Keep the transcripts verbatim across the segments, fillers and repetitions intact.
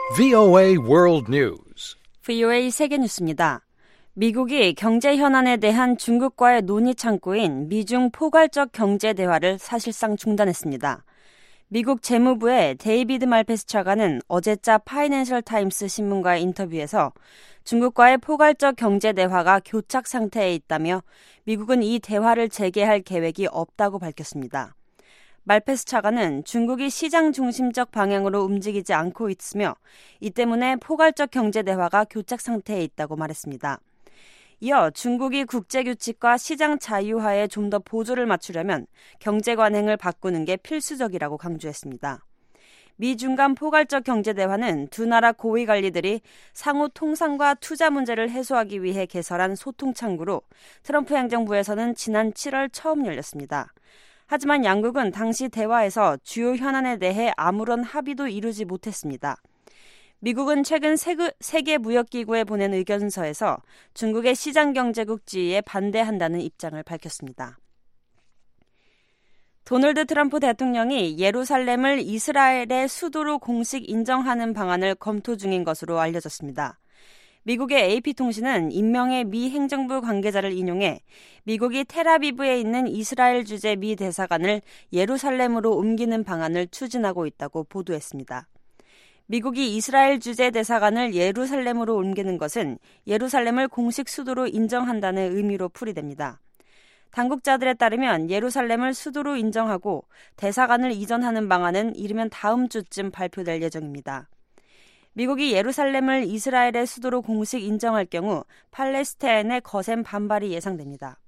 브이오에이 World News. 브이오에이 세계뉴스입니다. 미국이 경제 현안에 대한 중국과의 논의 창구인 미중 포괄적 경제 대화를 사실상 중단했습니다. 미국 재무부의 데이비드 말페스 차관은 어제자 파이낸셜 타임스 신문과의 인터뷰에서 중국과의 포괄적 경제 대화가 교착 상태에 있다며 미국은 이 대화를 재개할 계획이 없다고 밝혔습니다. 말페스 차관은 중국이 시장 중심적 방향으로 움직이지 않고 있으며 이 때문에 포괄적 경제 대화가 교착 상태에 있다고 말했습니다. 이어 중국이 국제규칙과 시장 자유화에 좀 더 보조를 맞추려면 경제 관행을 바꾸는 게 필수적이라고 강조했습니다. 미중 간 포괄적 경제 대화는 두 나라 고위 관리들이 상호 통상과 투자 문제를 해소하기 위해 개설한 소통 창구로 트럼프 행정부에서는 지난 칠월 처음 열렸습니다. 하지만 양국은 당시 대화에서 주요 현안에 대해 아무런 합의도 이루지 못했습니다. 미국은 최근 세계무역기구에 보낸 의견서에서 중국의 시장경제국 지위에 반대한다는 입장을 밝혔습니다. 도널드 트럼프 대통령이 예루살렘을 이스라엘의 수도로 공식 인정하는 방안을 검토 중인 것으로 알려졌습니다. 미국의 에이피통신은 익명의 미 행정부 관계자를 인용해 미국이 텔아비브에 있는 이스라엘 주재 미 대사관을 예루살렘으로 옮기는 방안을 추진하고 있다고 보도했습니다. 미국이 이스라엘 주재 대사관을 예루살렘으로 옮기는 것은 예루살렘을 공식 수도로 인정한다는 의미로 풀이됩니다. 당국자들에 따르면 예루살렘을 수도로 인정하고 대사관을 이전하는 방안은 이르면 다음 주쯤 발표될 예정입니다. 미국이 예루살렘을 이스라엘의 수도로 공식 인정할 경우 팔레스타인의 거센 반발이 예상됩니다.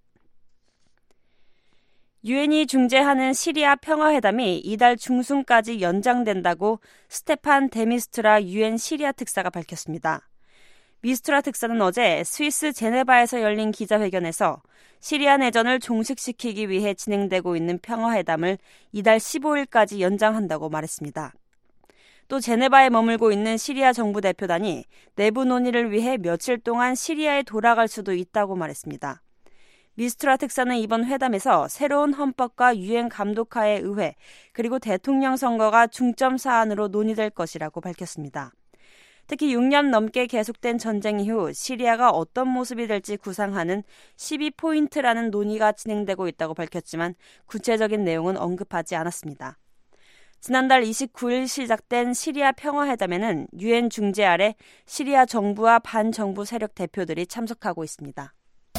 유엔이 중재하는 시리아 평화회담이 이달 중순까지 연장된다고 스테판 데미스트라 유엔 시리아 특사가 밝혔습니다. 미스트라 특사는 어제 스위스 제네바에서 열린 기자회견에서 시리아 내전을 종식시키기 위해 진행되고 있는 평화회담을 이달 십오일까지 연장한다고 말했습니다. 또 제네바에 머물고 있는 시리아 정부 대표단이 내부 논의를 위해 며칠 동안 시리아에 돌아갈 수도 있다고 말했습니다. 미스트라 특사는 이번 회담에서 새로운 헌법과 유엔 감독하에 의회 그리고 대통령 선거가 중점 사안으로 논의될 것이라고 밝혔습니다. 특히 육 년 넘게 계속된 전쟁 이후 시리아가 어떤 모습이 될지 구상하는 십이 포인트라는 논의가 진행되고 있다고 밝혔지만 구체적인 내용은 언급하지 않았습니다. 지난달 이십구일 시작된 시리아 평화회담에는 유엔 중재 아래 시리아 정부와 반정부 세력 대표들이 참석하고 있습니다.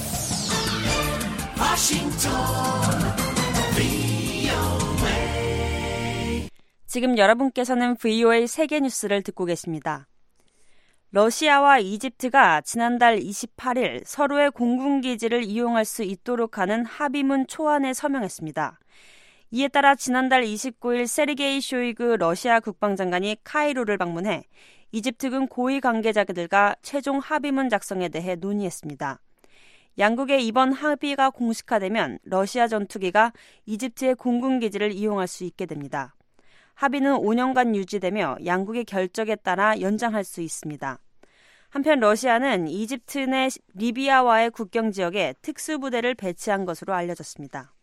지금 여러분께서는 브이오에이 세계뉴스를 듣고 계십니다. 러시아와 이집트가 지난달 이십팔일 서로의 공군기지를 이용할 수 있도록 하는 합의문 초안에 서명했습니다. 이에 따라 지난달 이십구일 세르게이 쇼이그 러시아 국방장관이 카이로를 방문해 이집트군 고위 관계자들과 최종 합의문 작성에 대해 논의했습니다. 양국의 이번 합의가 공식화되면 러시아 전투기가 이집트의 공군기지를 이용할 수 있게 됩니다. 합의는 오 년간 유지되며 양국의 결정에 따라 연장할 수 있습니다. 한편 러시아는 이집트 내 리비아와의 국경 지역에 특수부대를 배치한 것으로 알려졌습니다.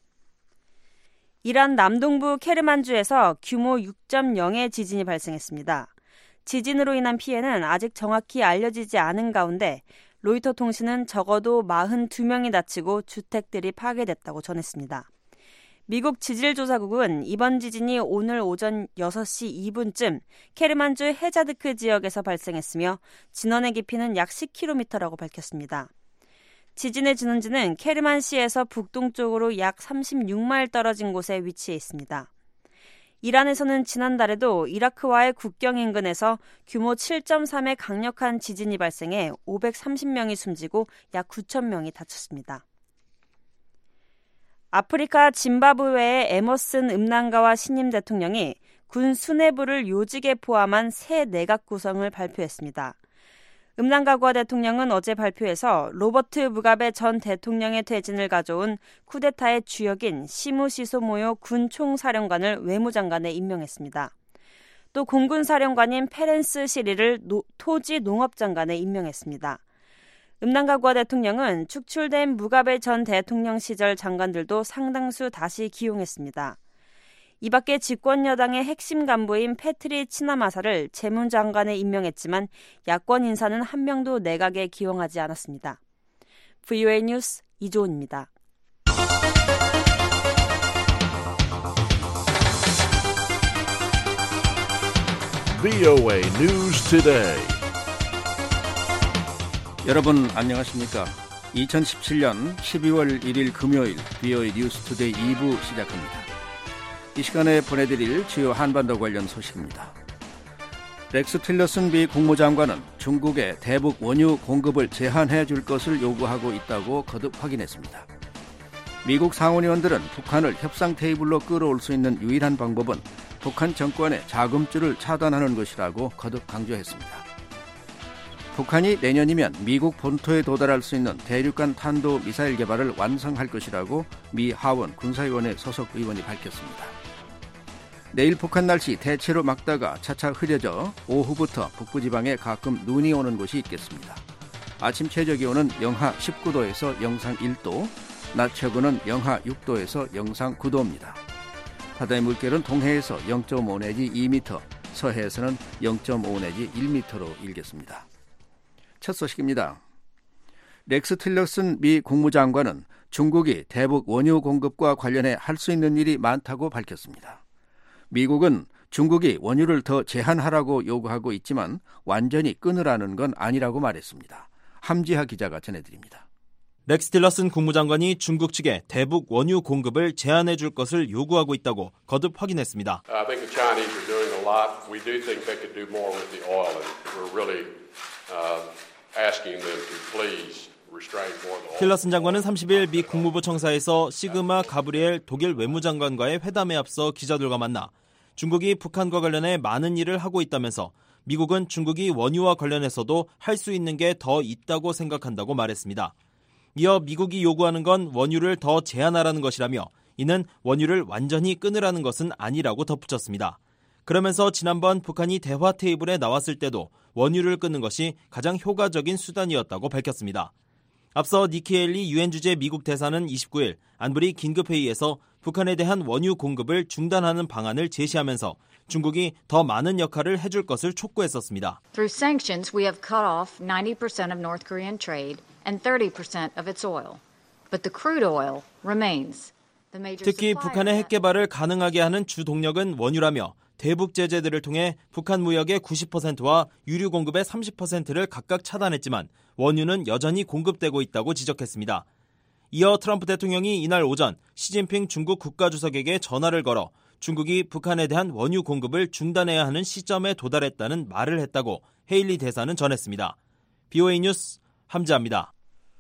이란 남동부 케르만주에서 규모 육 점 영의 지진이 발생했습니다. 지진으로 인한 피해는 아직 정확히 알려지지 않은 가운데 로이터 통신은 적어도 사십이 명이 다치고 주택들이 파괴됐다고 전했습니다. 미국 지질조사국은 이번 지진이 오늘 오전 여섯 시 이 분쯤 케르만주 헤자드크 지역에서 발생했으며 진원의 깊이는 약 십 킬로미터라고 밝혔습니다. 지진의 진원지는 케르만시에서 북동쪽으로 약 삼십육 마일 떨어진 곳에 위치해 있습니다. 이란에서는 지난달에도 이라크와의 국경 인근에서 규모 칠 점 삼의 강력한 지진이 발생해 오백삼십 명이 숨지고 약 구천 명이 다쳤습니다. 아프리카 짐바브웨의 에머슨 음낭가와 신임 대통령이 군 수뇌부를 요직에 포함한 새 내각 구성을 발표했습니다. 음낭가과 대통령은 어제 발표에서 로버트 무가베 전 대통령의 퇴진을 가져온 쿠데타의 주역인 시무시소모요 군 총사령관을 외무장관에 임명했습니다. 또 공군사령관인 페렌스 시리를 노, 토지 농업장관에 임명했습니다. 음낭가과 대통령은 축출된 무가베 전 대통령 시절 장관들도 상당수 다시 기용했습니다. 이 밖에 집권 여당의 핵심 간부인 패트리 치나마사를 재무장관에 임명했지만 야권 인사는 한 명도 내각에 기용하지 않았습니다. 브이오에이 뉴스 이조은입니다. 브이오에이 News Today. 여러분 안녕하십니까? 이천십칠년 십이월 일일 금요일 브이오에이 뉴스 투데이 이 부 시작합니다. 이 시간에 보내드릴 주요 한반도 관련 소식입니다. 렉스 틸러슨 미 국무장관은 중국의 대북 원유 공급을 제한해 줄 것을 요구하고 있다고 거듭 확인했습니다. 미국 상원의원들은 북한을 협상 테이블로 끌어올 수 있는 유일한 방법은 북한 정권의 자금줄을 차단하는 것이라고 거듭 강조했습니다. 북한이 내년이면 미국 본토에 도달할 수 있는 대륙간 탄도 미사일 개발을 완성할 것이라고 미 하원 군사위원회 소속 의원이 밝혔습니다. 내일 북한 날씨 대체로 맑다가 차차 흐려져 오후부터 북부지방에 가끔 눈이 오는 곳이 있겠습니다. 아침 최저기온은 영하 십구 도에서 영상 일 도, 낮 최고는 영하 육 도에서 영상 구 도입니다. 바다의 물결은 동해에서 영 점 오 내지 이 미터, 서해에서는 영 점 오 내지 일 미터로 일겠습니다. 첫 소식입니다. 렉스 틸러슨 미 국무장관은 중국이 대북 원유 공급과 관련해 할 수 있는 일이 많다고 밝혔습니다. 미국은 중국이 원유를 더 제한하라고 요구하고 있지만 완전히 끊으라는 건 아니라고 말했습니다. 함지하 기자가 전해드립니다. 렉스 틸러슨 국무장관이 중국 측에 대북 원유 공급을 제한해 줄 것을 요구하고 있다고 거듭 확인했습니다. I think the Chinese are doing a lot. We do think they could do more with the oil, and we're really uh, asking them to please restrain more of the oil. 틸러슨 장관은 삼십일 미 국무부 청사에서 시그마 가브리엘 독일 외무장관과의 회담에 앞서 기자들과 만나 중국이 북한과 관련해 많은 일을 하고 있다면서 미국은 중국이 원유와 관련해서도 할 수 있는 게 더 있다고 생각한다고 말했습니다. 이어 미국이 요구하는 건 원유를 더 제한하라는 것이라며 이는 원유를 완전히 끊으라는 것은 아니라고 덧붙였습니다. 그러면서 지난번 북한이 대화 테이블에 나왔을 때도 원유를 끊는 것이 가장 효과적인 수단이었다고 밝혔습니다. 앞서 니키 헤일리 유엔 주재 미국 대사는 이십구일 안보리 긴급회의에서 북한에 대한 원유 공급을 중단하는 방안을 제시하면서 중국이 더 많은 역할을 해줄 것을 촉구했었습니다. Through sanctions, we have cut off ninety percent of North Korean trade and thirty percent of its oil. But the crude oil remains. 특히 북한의 핵 개발을 가능하게 하는 주 동력은 원유라며 대북 제재들을 통해 북한 무역의 구십 퍼센트와 유류 공급의 삼십 퍼센트를 각각 차단했지만 원유는 여전히 공급되고 있다고 지적했습니다. 이어 트럼프 대통령이 이날 오전 시진핑 중국 국가주석에게 전화를 걸어 중국이 북한에 대한 원유 공급을 중단해야 하는 시점에 도달했다는 말을 했다고 헤일리 대사는 전했습니다. 브이오에이 뉴스 함지아입니다.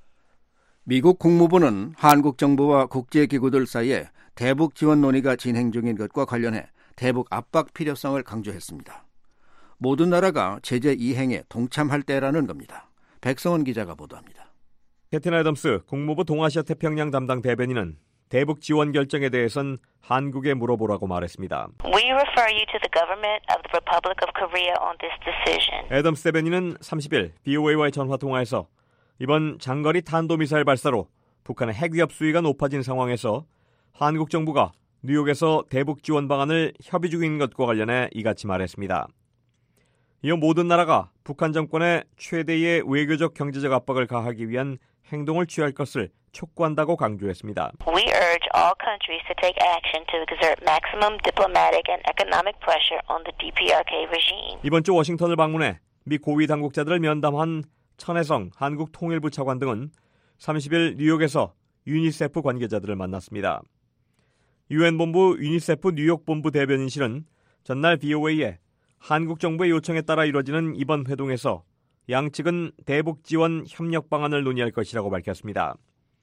미국 국무부는 한국 정부와 국제기구들 사이에 대북 지원 논의가 진행 중인 것과 관련해 대북 압박 필요성을 강조했습니다. 모든 나라가 제재 이행에 동참할 때라는 겁니다. 백성원 기자가 보도합니다. 캐틴 애덤스 국무부 동아시아 태평양 담당 대변인은 대북 지원 결정에 대해선 한국에 물어보라고 말했습니다. We refer you to the government of the Republic of Korea on this decision. 애덤스 대변인은 삼십일 브이오에이와의 전화 통화에서 이번 장거리 탄도미사일 발사로 북한의 핵 위협 수위가 높아진 상황에서 한국 정부가 뉴욕에서 대북 지원 방안을 협의 중인 것과 관련해 이같이 말했습니다. 이어 모든 나라가 북한 정권에 최대의 외교적 경제적 압박을 가하기 위한 행동을 취할 것을 촉구한다고 강조했습니다. We urge all countries to take action to exert maximum diplomatic and economic pressure on the 디피아르케이 regime. 이번 주 워싱턴을 방문해 미 고위 당국자들을 면담한 천혜성 한국 통일부 차관 등은 삼십일 뉴욕에서 유니세프 관계자들을 만났습니다. 유엔 본부 유니세프 뉴욕 본부 대변인실은 전날 브이오에이에 한국 정부의 요청에 따라 이뤄지는 이번 회동에서 양측은 대북 지원 협력 방안을 논의할 것이라고 밝혔습니다.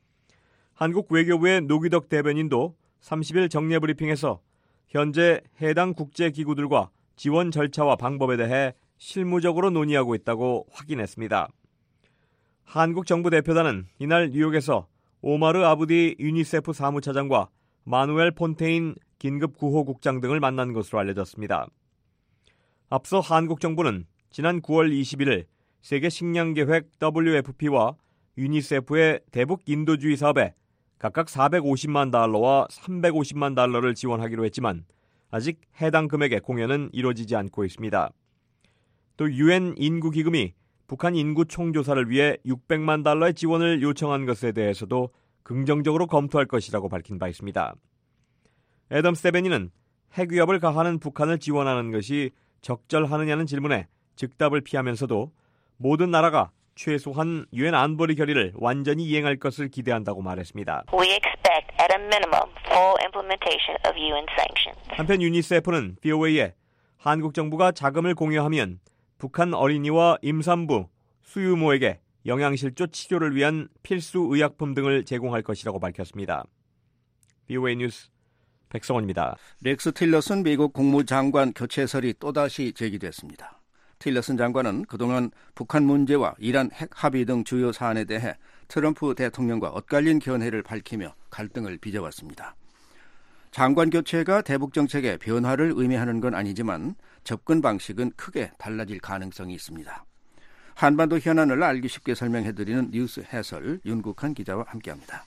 한국 외교부의 노기덕 대변인도 삼십일 정례 브리핑에서 현재 해당 국제기구들과 지원 절차와 방법에 대해 실무적으로 논의하고 있다고 확인했습니다. 한국 정부 대표단은 이날 뉴욕에서 오마르 아부디 유니세프 사무차장과 마누엘 폰테인 긴급구호국장 등을 만난 것으로 알려졌습니다. 앞서 한국 정부는 지난 구월 이십일일 세계 식량계획 더블유에프피와 유니세프의 대북 인도주의 사업에 각각 사백오십만 달러와 삼백오십만 달러를 지원하기로 했지만 아직 해당 금액의 공여는 이루어지지 않고 있습니다. 또 유엔 인구기금이 북한 인구 총조사를 위해 육백만 달러의 지원을 요청한 것에 대해서도 긍정적으로 검토할 것이라고 밝힌 바 있습니다. 애덤 스테베니는 핵위협을 가하는 북한을 지원하는 것이 적절하느냐는 질문에 즉답을 피하면서도 모든 나라가 최소한 유엔 안보리 결의를 완전히 이행할 것을 기대한다고 말했습니다. We expect at a minimum full implementation of 유엔 sanctions. 한편 유니세프는 브이오에이에 한국 정부가 자금을 공여하면 북한 어린이와 임산부, 수유모에게 영양실조 치료를 위한 필수 의약품 등을 제공할 것이라고 밝혔습니다. 브이오에이 뉴스 백성원입니다. 렉스 틸러슨 미국 국무장관 교체설이 또다시 제기됐습니다. 틸러슨 장관은 그동안 북한 문제와 이란 핵 합의 등 주요 사안에 대해 트럼프 대통령과 엇갈린 견해를 밝히며 갈등을 빚어왔습니다. 장관 교체가 대북 정책의 변화를 의미하는 건 아니지만 접근 방식은 크게 달라질 가능성이 있습니다. 한반도 현안을 알기 쉽게 설명해드리는 뉴스 해설 윤국한 기자와 함께합니다.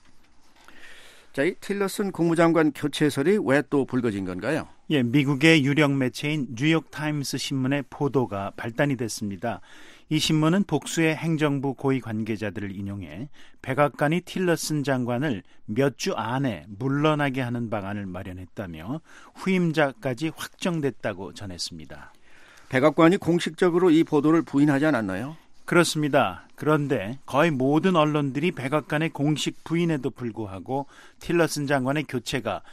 자, 이 틸러슨 국무장관 교체설이 왜 또 불거진 건가요? 예, 미국의 유력 매체인 뉴욕타임스 신문의 보도가 발단이 됐습니다. 이 신문은 복수의 행정부 고위 관계자들을 인용해 백악관이 틸러슨 장관을 몇 주 안에 물러나게 하는 방안을 마련했다며 후임자까지 확정됐다고 전했습니다. 백악관이 공식적으로 이 보도를 부인하지 않았나요? 그렇습니다. 그런데 거의 모든 언론들이 백악관의 공식 부인에도 불구하고 틸러슨 장관의 교체가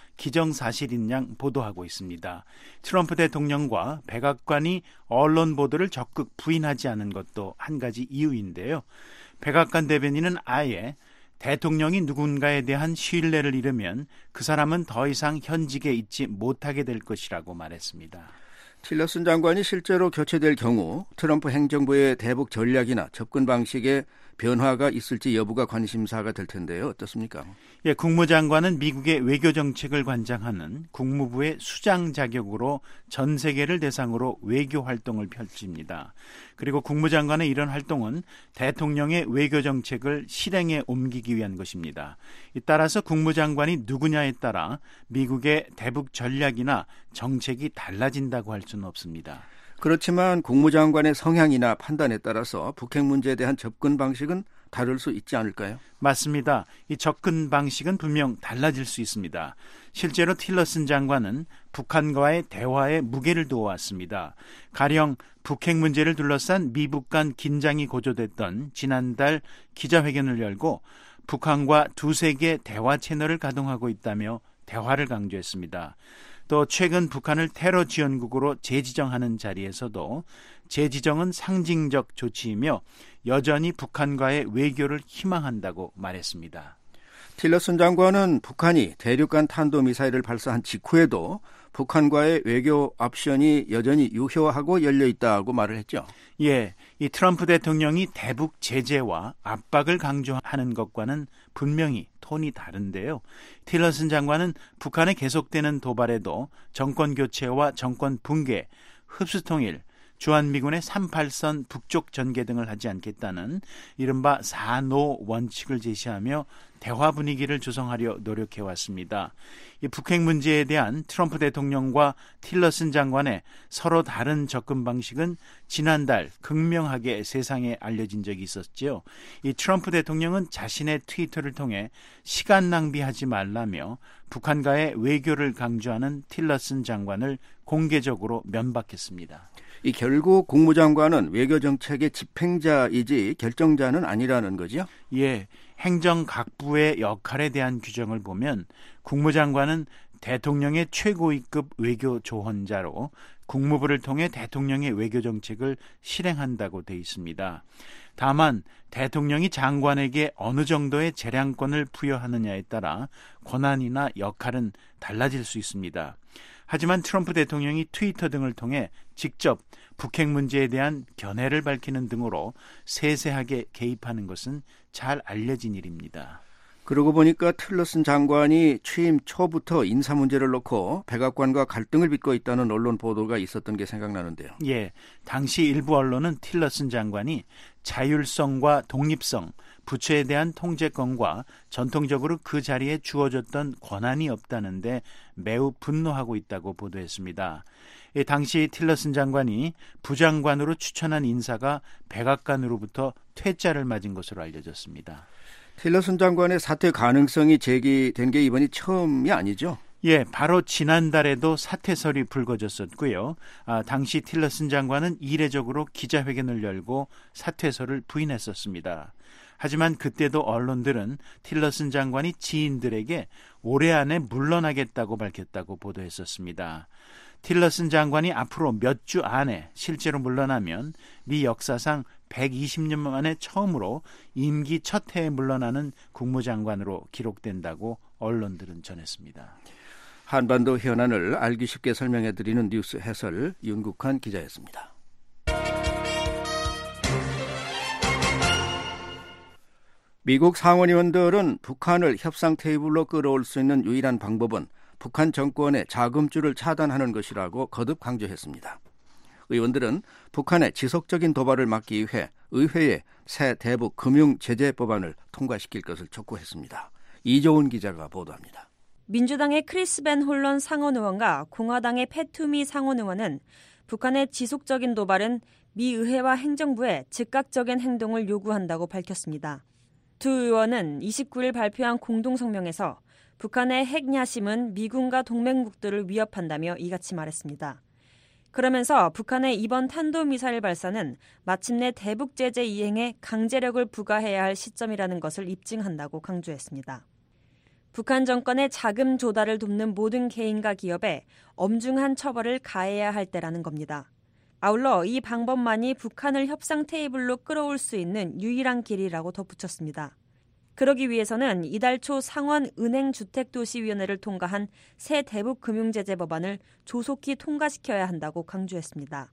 기정사실인 양 보도하고 있습니다. 트럼프 대통령과 백악관이 언론 보도를 적극 부인하지 않은 것도 한 가지 이유인데요. 백악관 대변인은 아예 대통령이 누군가에 대한 신뢰를 잃으면 그 사람은 더 이상 현직에 있지 못하게 될 것이라고 말했습니다. 틸러슨 장관이 실제로 교체될 경우 트럼프 행정부의 대북 전략이나 접근 방식에 변화가 있을지 여부가 관심사가 될 텐데요. 어떻습니까? 예, 국무장관은 미국의 외교 정책을 관장하는 국무부의 수장 자격으로 전 세계를 대상으로 외교 활동을 펼칩니다. 그리고 국무장관의 이런 활동은 대통령의 외교 정책을 실행에 옮기기 위한 것입니다. 따라서 국무장관이 누구냐에 따라 미국의 대북 전략이나 정책이 달라진다고 할 수는 없습니다. 그렇지만 국무장관의 성향이나 판단에 따라서 북핵 문제에 대한 접근 방식은 다를 수 있지 않을까요? 맞습니다. 이 접근 방식은 분명 달라질 수 있습니다. 실제로 틸러슨 장관은 북한과의 대화에 무게를 두어왔습니다. 가령 북핵 문제를 둘러싼 미북 간 긴장이 고조됐던 지난달 기자회견을 열고 북한과 두세 개 대화 채널을 가동하고 있다며 대화를 강조했습니다. 또 최근 북한을 테러 지원국으로 재지정하는 자리에서도 재지정은 상징적 조치이며 여전히 북한과의 외교를 희망한다고 말했습니다. 틸러슨 장관은 북한이 대륙간 탄도미사일을 발사한 직후에도 북한과의 외교 옵션이 여전히 유효하고 열려있다고 말을 했죠. 예, 이 트럼프 대통령이 대북 제재와 압박을 강조하는 것과는 분명히 톤이 다른데요. 틸러슨 장관은 북한의 계속되는 도발에도 정권 교체와 정권 붕괴, 흡수통일, 주한미군의 삼팔선 북쪽 전개 등을 하지 않겠다는 이른바 사노 원칙을 제시하며 대화 분위기를 조성하려 노력해왔습니다. 이 북핵 문제에 대한 트럼프 대통령과 틸러슨 장관의 서로 다른 접근 방식은 지난달 극명하게 세상에 알려진 적이 있었죠. 이 트럼프 대통령은 자신의 트위터를 통해 시간 낭비하지 말라며 북한과의 외교를 강조하는 틸러슨 장관을 공개적으로 면박했습니다. 이 결국 국무장관은 외교정책의 집행자이지 결정자는 아니라는 거죠? 예, 행정각부의 역할에 대한 규정을 보면 국무장관은 대통령의 최고위급 외교조언자로 국무부를 통해 대통령의 외교정책을 실행한다고 돼 있습니다. 다만 대통령이 장관에게 어느 정도의 재량권을 부여하느냐에 따라 권한이나 역할은 달라질 수 있습니다. 하지만 트럼프 대통령이 트위터 등을 통해 직접 북핵 문제에 대한 견해를 밝히는 등으로 세세하게 개입하는 것은 잘 알려진 일입니다. 그러고 보니까 틸러슨 장관이 취임 초부터 인사 문제를 놓고 백악관과 갈등을 빚고 있다는 언론 보도가 있었던 게 생각나는데요. 예, 당시 일부 언론은 틸러슨 장관이 자율성과 독립성, 부처에 대한 통제권과 전통적으로 그 자리에 주어졌던 권한이 없다는데 매우 분노하고 있다고 보도했습니다. 예, 당시 틸러슨 장관이 부장관으로 추천한 인사가 백악관으로부터 퇴짜를 맞은 것으로 알려졌습니다. 틸러슨 장관의 사퇴 가능성이 제기된 게 이번이 처음이 아니죠? 예, 바로 지난달에도 사퇴설이 불거졌었고요. 아, 당시 틸러슨 장관은 이례적으로 기자회견을 열고 사퇴설을 부인했었습니다. 하지만 그때도 언론들은 틸러슨 장관이 지인들에게 올해 안에 물러나겠다고 밝혔다고 보도했었습니다. 틸러슨 장관이 앞으로 몇 주 안에 실제로 물러나면 미 역사상 백이십 년 만에 처음으로 임기 첫 해에 물러나는 국무장관으로 기록된다고 언론들은 전했습니다. 한반도 현안을 알기 쉽게 설명해드리는 뉴스 해설 윤국환 기자였습니다. 미국 상원의원들은 북한을 협상 테이블로 끌어올 수 있는 유일한 방법은 북한 정권의 자금줄을 차단하는 것이라고 거듭 강조했습니다. 의원들은 북한의 지속적인 도발을 막기 위해 의회에 새 대북 금융 제재 법안을 통과시킬 것을 촉구했습니다. 이조은 기자가 보도합니다. 민주당의 크리스 벤 홀런 상원의원과 공화당의 팻 투미 상원의원은 북한의 지속적인 도발은 미 의회와 행정부의 즉각적인 행동을 요구한다고 밝혔습니다. 두 의원은 이십구 일 발표한 공동성명에서 북한의 핵 야심은 미군과 동맹국들을 위협한다며 이같이 말했습니다. 그러면서 북한의 이번 탄도미사일 발사는 마침내 대북 제재 이행에 강제력을 부과해야 할 시점이라는 것을 입증한다고 강조했습니다. 북한 정권의 자금 조달을 돕는 모든 개인과 기업에 엄중한 처벌을 가해야 할 때라는 겁니다. 아울러 이 방법만이 북한을 협상 테이블로 끌어올 수 있는 유일한 길이라고 덧붙였습니다. 그러기 위해서는 이달 초 상원 은행주택도시위원회를 통과한 새 대북 금융제재 법안을 조속히 통과시켜야 한다고 강조했습니다.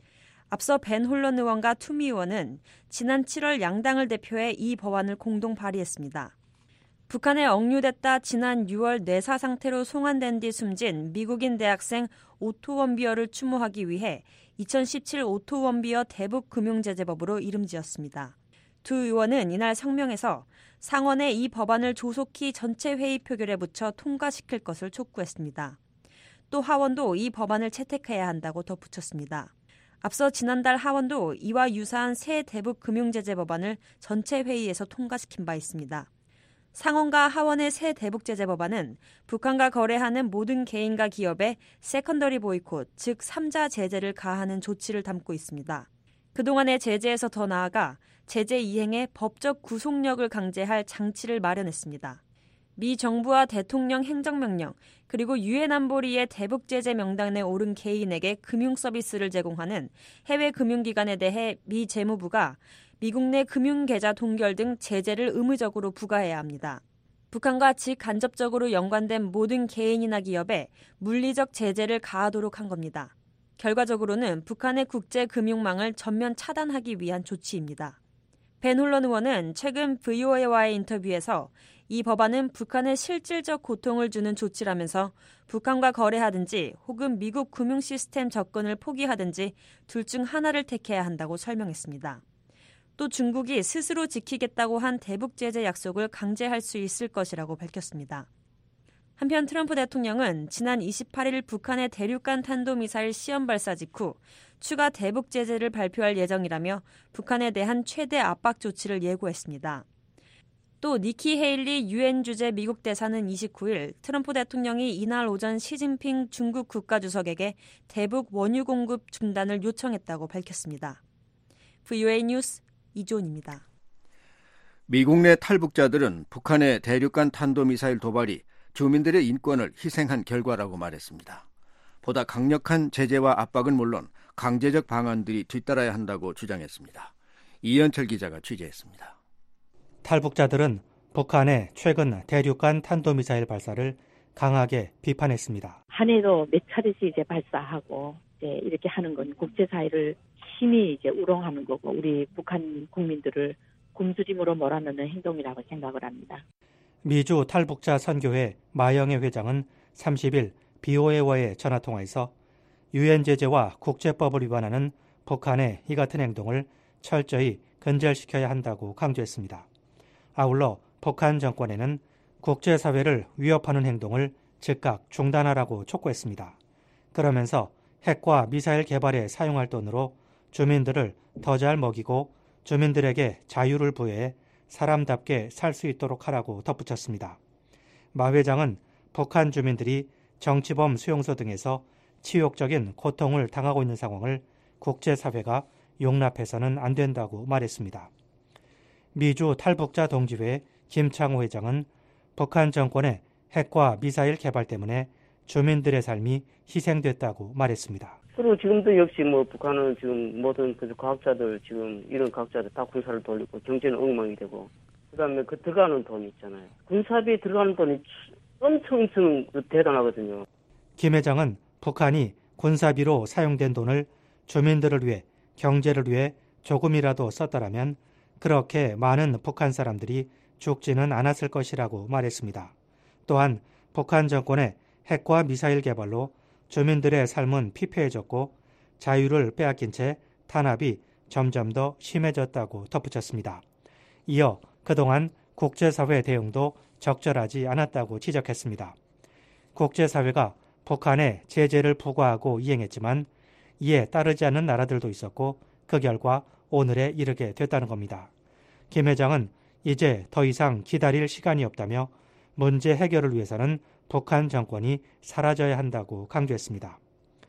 앞서 벤 홀런 의원과 투미 의원은 지난 칠월 양당을 대표해 이 법안을 공동 발의했습니다. 북한에 억류됐다 지난 유월 뇌사 상태로 송환된 뒤 숨진 미국인 대학생 오토 원비어를 추모하기 위해 이천십칠 오토 원비어 대북 금융제재법으로 이름지었습니다. 두 의원은 이날 성명에서 상원에 이 법안을 조속히 전체 회의 표결에 붙여 통과시킬 것을 촉구했습니다. 또 하원도 이 법안을 채택해야 한다고 덧붙였습니다. 앞서 지난달 하원도 이와 유사한 새 대북 금융제재 법안을 전체 회의에서 통과시킨 바 있습니다. 상원과 하원의 새 대북제재 법안은 북한과 거래하는 모든 개인과 기업에 세컨더리 보이콧, 즉 삼자 제재를 가하는 조치를 담고 있습니다. 그동안의 제재에서 더 나아가 제재 이행에 법적 구속력을 강제할 장치를 마련했습니다. 미 정부와 대통령 행정명령 그리고 유엔 안보리의 대북 제재 명단에 오른 개인에게 금융 서비스를 제공하는 해외 금융기관에 대해 미 재무부가 미국 내 금융계좌 동결 등 제재를 의무적으로 부과해야 합니다. 북한과 직간접적으로 연관된 모든 개인이나 기업에 물리적 제재를 가하도록 한 겁니다. 결과적으로는 북한의 국제금융망을 전면 차단하기 위한 조치입니다. 벤 홀런 의원은 최근 브이오에이와의 인터뷰에서 이 법안은 북한에 실질적 고통을 주는 조치라면서 북한과 거래하든지 혹은 미국 금융 시스템 접근을 포기하든지 둘 중 하나를 택해야 한다고 설명했습니다. 또 중국이 스스로 지키겠다고 한 대북 제재 약속을 강제할 수 있을 것이라고 밝혔습니다. 한편 트럼프 대통령은 지난 이십팔 일 북한의 대륙간 탄도미사일 시험 발사 직후 추가 대북 제재를 발표할 예정이라며 북한에 대한 최대 압박 조치를 예고했습니다. 또 니키 헤일리 유엔 주재 미국 대사는 이십구 일 트럼프 대통령이 이날 오전 시진핑 중국 국가주석에게 대북 원유 공급 중단을 요청했다고 밝혔습니다. 브이오에이 뉴스 이조은입니다. 미국 내 탈북자들은 북한의 대륙간 탄도미사일 도발이 주민들의 인권을 희생한 결과라고 말했습니다. 보다 강력한 제재와 압박은 물론 강제적 방안들이 뒤따라야 한다고 주장했습니다. 이현철 기자가 취재했습니다. 탈북자들은 북한의 최근 대륙간 탄도미사일 발사를 강하게 비판했습니다. 한 해도 몇 차례씩 이제 발사하고 이제 이렇게 하는 건 국제사회를 심히 이제 우롱하는 거고 우리 북한 국민들을 굶주림으로 몰아넣는 행동이라고 생각을 합니다. 미주 탈북자 선교회 마영애 회장은 삼십일 비오에이와의 전화통화에서 유엔 제재와 국제법을 위반하는 북한의 이 같은 행동을 철저히 근절시켜야 한다고 강조했습니다. 아울러 북한 정권에는 국제사회를 위협하는 행동을 즉각 중단하라고 촉구했습니다. 그러면서 핵과 미사일 개발에 사용할 돈으로 주민들을 더 잘 먹이고 주민들에게 자유를 부여해 사람답게 살 수 있도록 하라고 덧붙였습니다. 마 회장은 북한 주민들이 정치범 수용소 등에서 치욕적인 고통을 당하고 있는 상황을 국제사회가 용납해서는 안 된다고 말했습니다. 미주 탈북자 동지회 김창호 회장은 북한 정권의 핵과 미사일 개발 때문에 주민들의 삶이 희생됐다고 말했습니다. 그리고 지금도 역시 뭐 북한은 지금 모든 그 과학자들 지금 이런 과학자들 다 군사를 돌리고 경제는 엉망이 되고 그다음에 그 들어가는 돈이 있잖아요. 군사비에 들어가는 돈이 엄청 엄청 대단하거든요. 김 회장은 북한이 군사비로 사용된 돈을 주민들을 위해 경제를 위해 조금이라도 썼더라면 그렇게 많은 북한 사람들이 죽지는 않았을 것이라고 말했습니다. 또한 북한 정권의 핵과 미사일 개발로 주민들의 삶은 피폐해졌고 자유를 빼앗긴 채 탄압이 점점 더 심해졌다고 덧붙였습니다. 이어 그동안 국제사회 대응도 적절하지 않았다고 지적했습니다. 국제사회가 북한에 제재를 부과하고 이행했지만 이에 따르지 않는 나라들도 있었고 그 결과 오늘에 이르게 됐다는 겁니다. 김 회장은 이제 더 이상 기다릴 시간이 없다며 문제 해결을 위해서는 북한 정권이 사라져야 한다고 강조했습니다.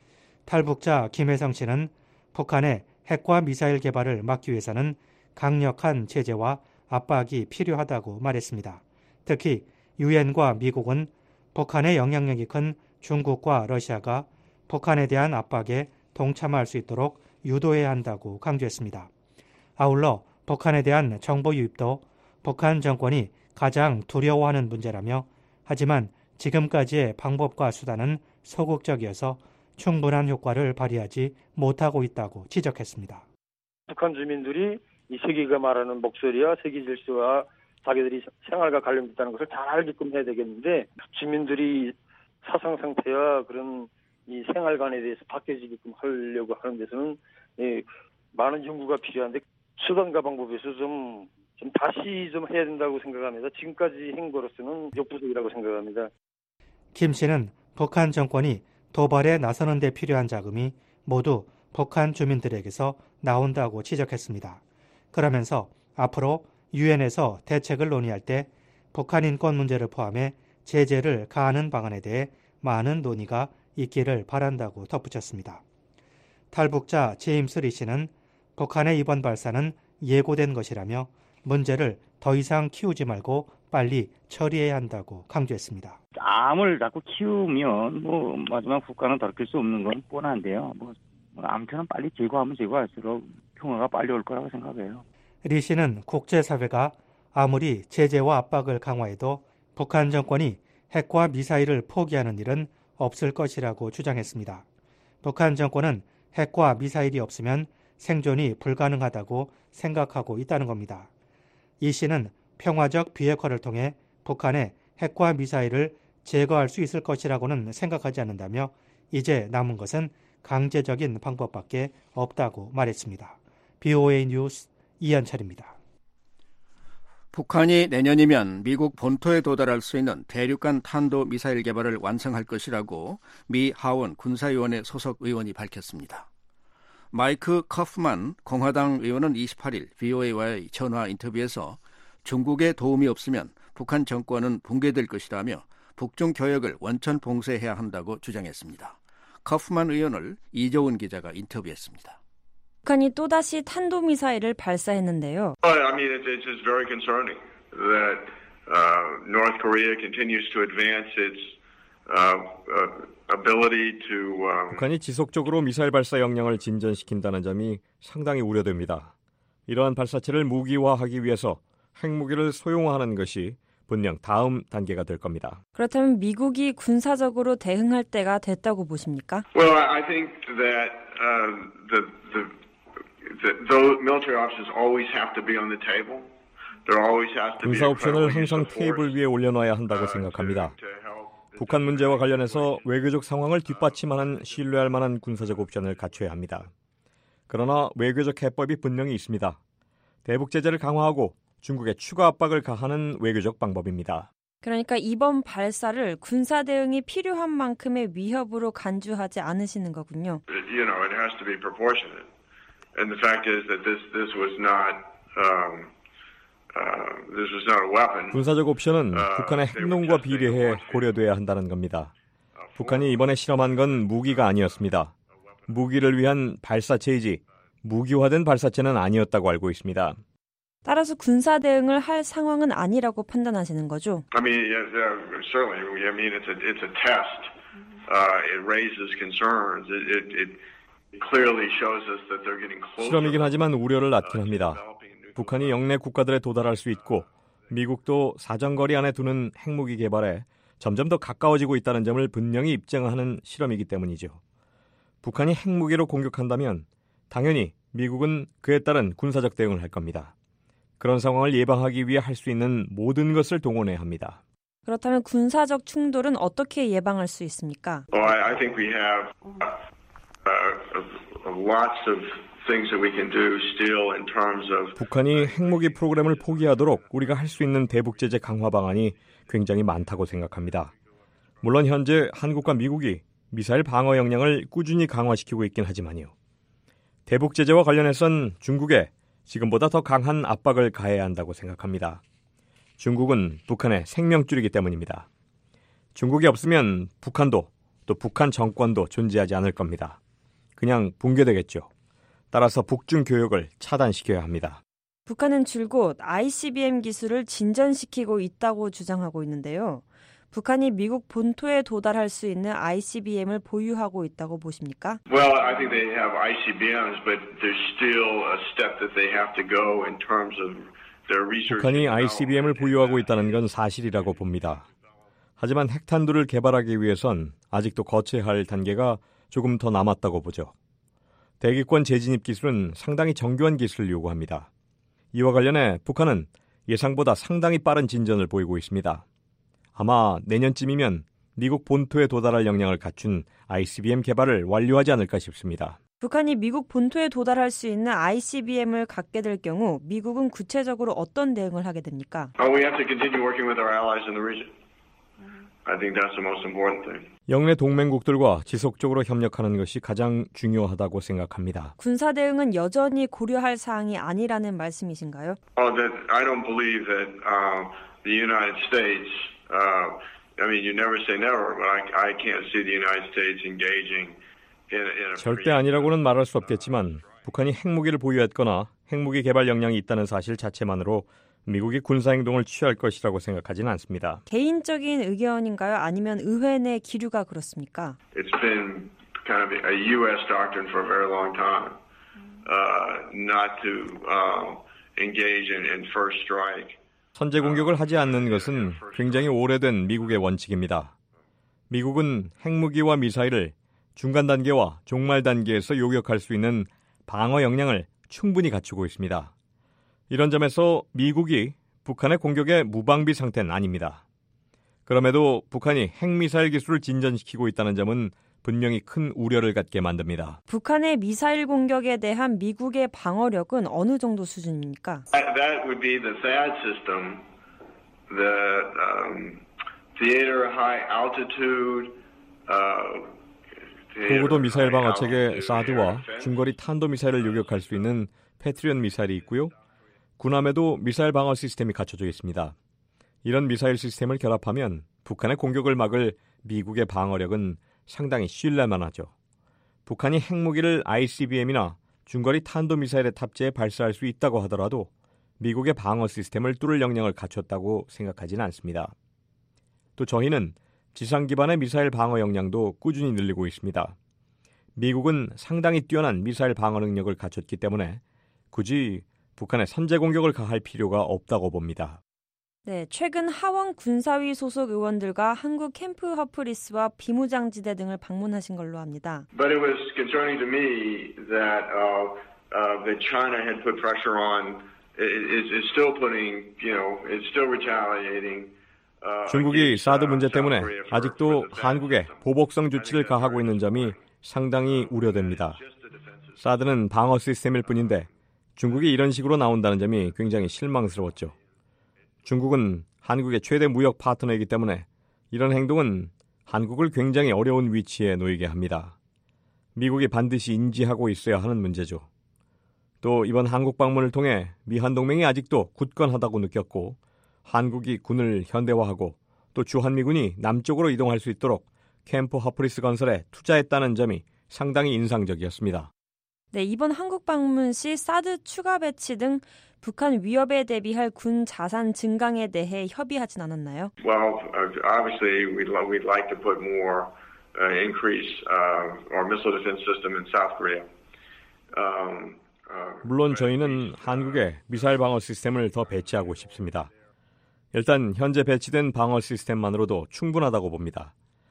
탈북자 김혜성 씨는 북한의 핵과 미사일 개발을 막기 위해서는 강력한 제재와 압박이 필요하다고 말했습니다. 특히 유엔과 미국은 북한의 영향력이 큰 중국과 러시아가 북한에 대한 압박에 동참할 수 있도록 유도해야 한다고 강조했습니다. 아울러 북한에 대한 정보 유입도 북한 정권이 가장 두려워하는 문제라며 하지만 지금까지의 방법과 수단은 소극적이어서 충분한 효과를 발휘하지 못하고 있다고 지적했습니다. 북한 주민들이 이 세계가 말하는 목소리와 세계 질서와 자기들이 생활과 관련됐다는 것을 잘 알게끔 해야 되겠는데 주민들이 사상 상태와 그런 이 생활관에 대해서 바뀌어지게끔 하려고 하는 데서는 예, 많은 연구가 필요한데 수단과 방법에서 좀, 좀 다시 좀 해야 된다고 생각합니다. 지금까지 한 거로서는 역부족이라고 생각합니다. 김 씨는 북한 정권이 도발에 나서는 데 필요한 자금이 모두 북한 주민들에게서 나온다고 지적했습니다. 그러면서 앞으로 유엔에서 대책을 논의할 때 북한 인권 문제를 포함해 제재를 가하는 방안에 대해 많은 논의가 있기를 바란다고 덧붙였습니다. 탈북자 제임스 리 씨는 북한의 이번 발사는 예고된 것이라며 문제를 더 이상 키우지 말고 빨리 처리해야 한다고 강조했습니다. 암을 자꾸 키우면 뭐 마지막 국가는 돌이킬 수 없는 건 뻔한데요. 뭐 아무튼 빨리 제거하면 제거할수록 평화가 빨리 올 거라고 생각해요. 리 씨는 국제사회가 아무리 제재와 압박을 강화해도 북한 정권이 핵과 미사일을 포기하는 일은 없을 것이라고 주장했습니다. 북한 정권은 핵과 미사일이 없으면 생존이 불가능하다고 생각하고 있다는 겁니다. 이 씨는 평화적 비핵화를 통해 북한의 핵과 미사일을 제거할 수 있을 것이라고는 생각하지 않는다며 이제 남은 것은 강제적인 방법밖에 없다고 말했습니다. 비오에이 뉴스 이현철입니다. 북한이 내년이면 미국 본토에 도달할 수 있는 대륙간 탄도미사일 개발을 완성할 것이라고 미 하원 군사위원회 소속 의원이 밝혔습니다. 마이크 커프만 공화당 의원은 이십팔일 비오에이와의 전화 인터뷰에서 중국의 도움이 없으면 북한 정권은 붕괴될 것이라며 북중 교역을 원천 봉쇄해야 한다고 주장했습니다. 커프만 의원을 이조은 기자가 인터뷰했습니다. 북한이 또다시 탄도미사일을 발사했는데요. I mean, it's just very concerning that uh, North Korea continues to advance its uh, uh, ability to. Um... 북한이 지속적으로 미사일 발사 역량을 진전시킨다는 점이 상당히 우려됩니다. 이러한 발사체를 무기화하기 위해서 핵무기를 소형화하는 것이 분명 다음 단계가 될 겁니다. 그렇다면 미국이 군사적으로 대응할 때가 됐다고 보십니까? Well, I think that uh, the the The, those military options always have to be on the table, 군사 옵션을 항상 테이블 위에 올려놔야 한다고 생각합니다. 북한 문제와 관련해서 외교적 상황을 뒷받침하는 신뢰할 만한 군사적 옵션을 갖춰야 합니다. 그러나 외교적 해법이 분명히 있습니다. 대북 제재를 강화하고 중국에 추가 압박을 가하는 외교적 방법입니다. 그러니까 이번 발사를 군사 대응이 필요한 만큼의 위협으로 간주하지 않으시는 거군요. You know, it has to be proportionate. And the fact is that this this was not um, uh, this was not a weapon. 군사적 옵션은 북한의 행동과 비례해 고려돼야 한다는 겁니다. 북한이 이번에 실험한 건 무기가 아니었습니다. 무기를 위한 발사체이지 무기화된 발사체는 아니었다고 알고 있습니다. 따라서 군사 대응을 할 상황은 아니라고 판단하시는 거죠? I mean, yeah, certainly. I mean, it's a it's a test. Uh, it raises concerns. It, it, it clearly shows us that they're getting closer. 실험이긴 하지만 우려를 낳긴 합니다. 북한이 영내 국가들에 도달할 수 있고 미국도 사정거리 안에 두는 핵무기 개발에 점점 더 가까워지고 있다는 점을 분명히 입증하는 실험이기 때문이죠. 북한이 핵무기로 공격한다면 당연히 미국은 그에 따른 군사적 대응을 할 겁니다. 그런 상황을 예방하기 위해 할 수 있는 모든 것을 동원해야 합니다. 그렇다면 군사적 충돌은 어떻게 예방할 수 있습니까? Well, I, I think we have uh, lots of things that we can do still in terms of. 북한이 핵무기 프로그램을 포기하도록 우리가 할 수 있는 대북 제재 강화 방안이 굉장히 많다고 생각합니다. 물론 현재 한국과 미국이 미사일 방어 역량을 꾸준히 강화시키고 있긴 하지만요. 대북 제재와 관련해선 중국에 지금보다 더 강한 압박을 가해야 한다고 생각합니다. 중국은 북한의 생명줄이기 때문입니다. 중국이 없으면 북한도 또 북한 정권도 존재하지 않을 겁니다. 그냥 붕괴되겠죠. 따라서 북중 교역을 차단시켜야 합니다. 북한은 줄곧 아이씨비엠 기술을 진전시키고 있다고 주장하고 있는데요. 북한이 미국 본토에 도달할 수 있는 아이씨비엠을 보유하고 있다고 보십니까? Well, I think they have 아이씨비엠s, but there's still a step that they have to go in terms of their research. 북한이 아이씨비엠을 보유하고 있다는 건 사실이라고 봅니다. 하지만 핵탄두를 개발하기 위해선 아직도 거쳐야 할 단계가 조금 더 남았다고 보죠. 대기권 재진입 기술은 상당히 정교한 기술을 요구합니다. 이와 관련해 북한은 예상보다 상당히 빠른 진전을 보이고 있습니다. 아마 내년쯤이면 미국 본토에 도달할 역량을 갖춘 아이씨비엠 개발을 완료하지 않을까 싶습니다. 북한이 미국 본토에 도달할 수 있는 아이씨비엠을 갖게 될 경우 미국은 구체적으로 어떤 대응을 하게 됩니까? Oh, we have to continue working with our allies in the region. I think that's the most important thing. 영내 동맹국들과 지속적으로 협력하는 것이 가장 중요하다고 생각합니다. 군사 대응은 여전히 고려할 사항이 아니라는 말씀이신가요? Oh, that I don't believe that uh, the United States. Uh, I mean, you never say never, but I, I can't see the United States engaging in, in a. 절대 아니라고는 말할 수 없겠지만 북한이 핵무기를 보유했거나 핵무기 개발 역량이 있다는 사실 자체만으로 미국이 군사 행동을 취할 것이라고 생각하지는 않습니다. 개인적인 의견인가요? 아니면 의회 내 기류가 그렇습니까? It's been kind of a U S doctrine for a very long time, uh, not to uh, engage in, in first strike. 선제 공격을 하지 않는 것은 굉장히 오래된 미국의 원칙입니다. 미국은 핵무기와 미사일을 중간 단계와 종말 단계에서 요격할 수 있는 방어 역량을 충분히 갖추고 있습니다. 이런 점에서 미국이 북한의 공격에 무방비 상태는 아닙니다. 그럼에도 북한이 핵미사일 기술을 진전시키고 있다는 점은 분명히 큰 우려를 갖게 만듭니다. 북한의 미사일 공격에 대한 미국의 방어력은 어느 정도 수준입니까? That would be the THAAD system, the um, theater high altitude. Uh, 고고도 미사일 방어 체계 사드와 중거리 탄도 미사일을 요격할 수 있는 패트리엇 미사일이 있고요. 군함에도 미사일 방어 시스템이 갖춰져 있습니다. 이런 미사일 시스템을 결합하면 북한의 공격을 막을 미국의 방어력은 상당히 신뢰만하죠. 북한이 핵무기를 아이씨비엠이나 중거리 탄도미사일에 탑재해 발사할 수 있다고 하더라도 미국의 방어 시스템을 뚫을 역량을 갖췄다고 생각하지는 않습니다. 또 저희는 지상 기반의 미사일 방어 역량도 꾸준히 늘리고 있습니다. 미국은 상당히 뛰어난 미사일 방어 능력을 갖췄기 때문에 굳이 북한에 선제 공격을 가할 필요가 없다고 봅니다. 네, 최근 하원 군사위 소속 의원들과 한국 캠프 허프리스와 비무장지대 등을 방문하신 걸로 합니다. But it was concerning to me that uh, uh, that China had put pressure on is, is still putting, you know, is still retaliating. 중국이 사드 문제 때문에 아직도 한국에 보복성 조치를 가하고 있는 점이 상당히 우려됩니다. 사드는 방어 시스템일 뿐인데 중국이 이런 식으로 나온다는 점이 굉장히 실망스러웠죠. 중국은 한국의 최대 무역 파트너이기 때문에 이런 행동은 한국을 굉장히 어려운 위치에 놓이게 합니다. 미국이 반드시 인지하고 있어야 하는 문제죠. 또 이번 한국 방문을 통해 미한 동맹이 아직도 굳건하다고 느꼈고 한국이 군을 현대화하고 또 주한미군이 남쪽으로 이동할 수 있도록 캠프 허프리스 건설에 투자했다는 점이 상당히 인상적이었습니다. 네, 이번 한국 방문 시 사드 추가 배치 등 북한 위협에 대비할 군 자산 증강에 대해 협의하진 않았나요? Well, obviously we'd, we'd like to put more uh, increase uh, our missile defense system in South Korea. Um, uh, 물론 저희는 한국에 미사일 방어 시스템을 더 배치하고 싶습니다. 일단 현재 배치된 방어 시스템만으로도 충분하다고 봅니다.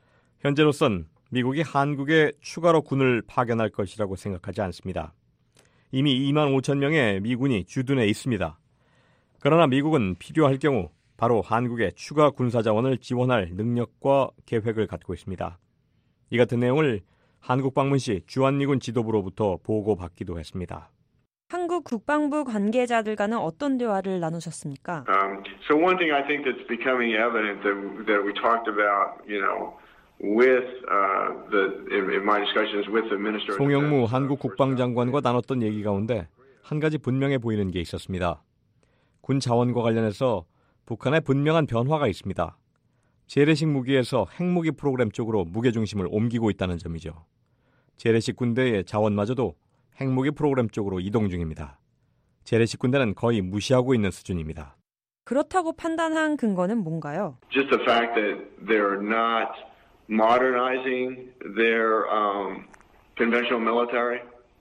현재로선 미국이 한국에 추가로 군을 파견할 것이라고 생각하지 않습니다. 이미 이만 오천 명의 미군이 주둔해 있습니다. 그러나 미국은 필요할 경우 바로 한국에 추가 군사 자원을 지원할 능력과 계획을 갖고 있습니다. 이 같은 내용을 한국 방문 시 주한미군 지도부로부터 보고받기도 했습니다. 한국 국방부 관계자들과는 어떤 대화를 나누셨습니까? Um, so one thing I think that's becoming evident that, that we talked about, you know, with uh, the in, in my discussions with the minister. 송영무 한국 국방장관과 나눴던 얘기 가운데 한 가지 분명해 보이는 게 있었습니다. 군 자원과 관련해서 북한의 분명한 변화가 있습니다. 재래식 무기에서 핵무기 프로그램 쪽으로 무게중심을 옮기고 있다는 점이죠. 재래식 군대의 자원마저도 핵무기 프로그램 쪽으로 이동 중입니다. 재래식 군대는 거의 무시하고 있는 수준입니다. 그렇다고 판단한 근거는 뭔가요? Just the fact that they're not modernizing their um, conventional military.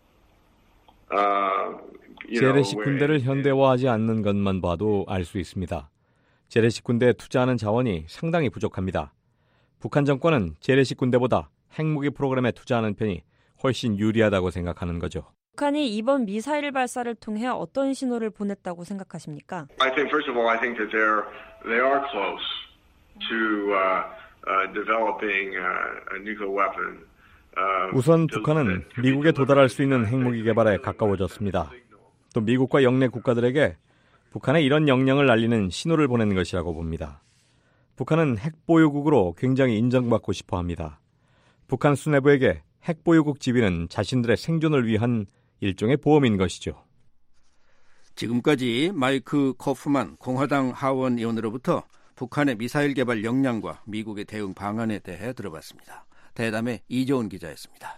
Uh, you know, 재래식 군대를 현대화하지 않는 것만 봐도 알 수 있습니다. 재래식 군대에 투자하는 자원이 상당히 부족합니다. 북한 정권은 재래식 군대보다 핵무기 프로그램에 투자하는 편이 훨씬 유리하다고 생각하는 거죠. 북한이 이번 미사일 발사를 통해 어떤 신호를 보냈다고 생각하십니까? I think first of all, I think that they're they are close to uh, uh, developing uh, a nuclear weapon. Uh, 우선 북한은 미국에 도달할 수 있는 핵무기 개발에 가까워졌습니다. 또 미국과 영내 국가들에게 북한의 이런 역량을 알리는 신호를 보내는 것이라고 봅니다. 북한은 핵보유국으로 굉장히 인정받고 싶어 합니다. 북한 수뇌부에게 핵보유국 지위는 자신들의 생존을 위한 일종의 보험인 것이죠. 지금까지 마이크 코프만 공화당 하원 의원으로부터 북한의 미사일 개발 역량과 미국의 대응 방안에 대해 들어봤습니다. 대담의 이조은 기자였습니다.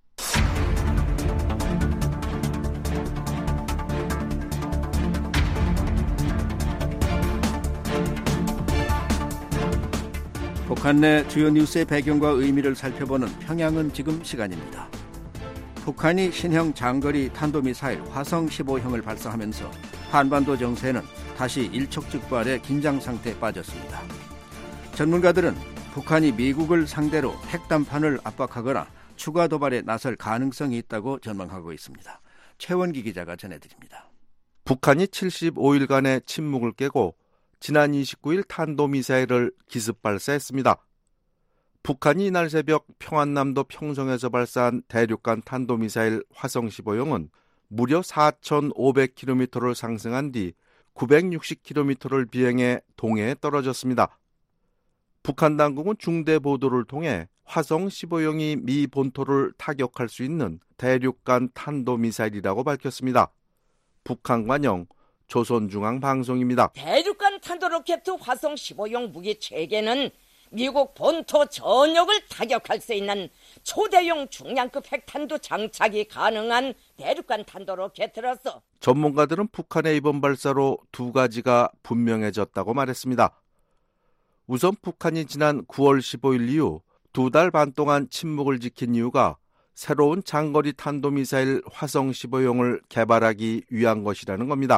북한 내 주요 뉴스의 배경과 의미를 살펴보는 평양은 지금 시간입니다. 북한이 신형 장거리 탄도미사일 화성 십오형을 발사하면서 한반도 정세는 다시 일촉즉발의 긴장 상태에 빠졌습니다. 전문가들은 북한이 미국을 상대로 핵담판을 압박하거나 추가 도발에 나설 가능성이 있다고 전망하고 있습니다. 최원기 기자가 전해드립니다. 북한이 칠십오일간의 침묵을 깨고 지난 이십구일 탄도미사일을 기습 발사했습니다. 북한이 이날 새벽 평안남도 평성에서 발사한 대륙간 탄도미사일 화성 십오형은 무려 사천오백 킬로미터를 상승한 뒤 구백육십 킬로미터를 비행해 동해에 떨어졌습니다. 북한 당국은 중대 보도를 통해 화성 십오형이 미 본토를 타격할 수 있는 대륙간 탄도미사일이라고 밝혔습니다. 북한 관영 조선중앙방송입니다. 대륙간 탄도로켓 화성 십오형 무기 체계는 미국 본토 전역을 타격할 수 있는 초대형 중량급 핵탄두 장착이 가능한 대륙간 탄도로켓으로서 전문가들은 북한의 이번 발사로 두 가지가 분명해졌다고 말했습니다. 우선 북한이 지난 구월 십오일 이후 두 달 반 동안 침묵을 지킨 이유가 새로운 장거리 탄도미사일 화성 십오형을 개발하기 위한 것이라는 겁니다.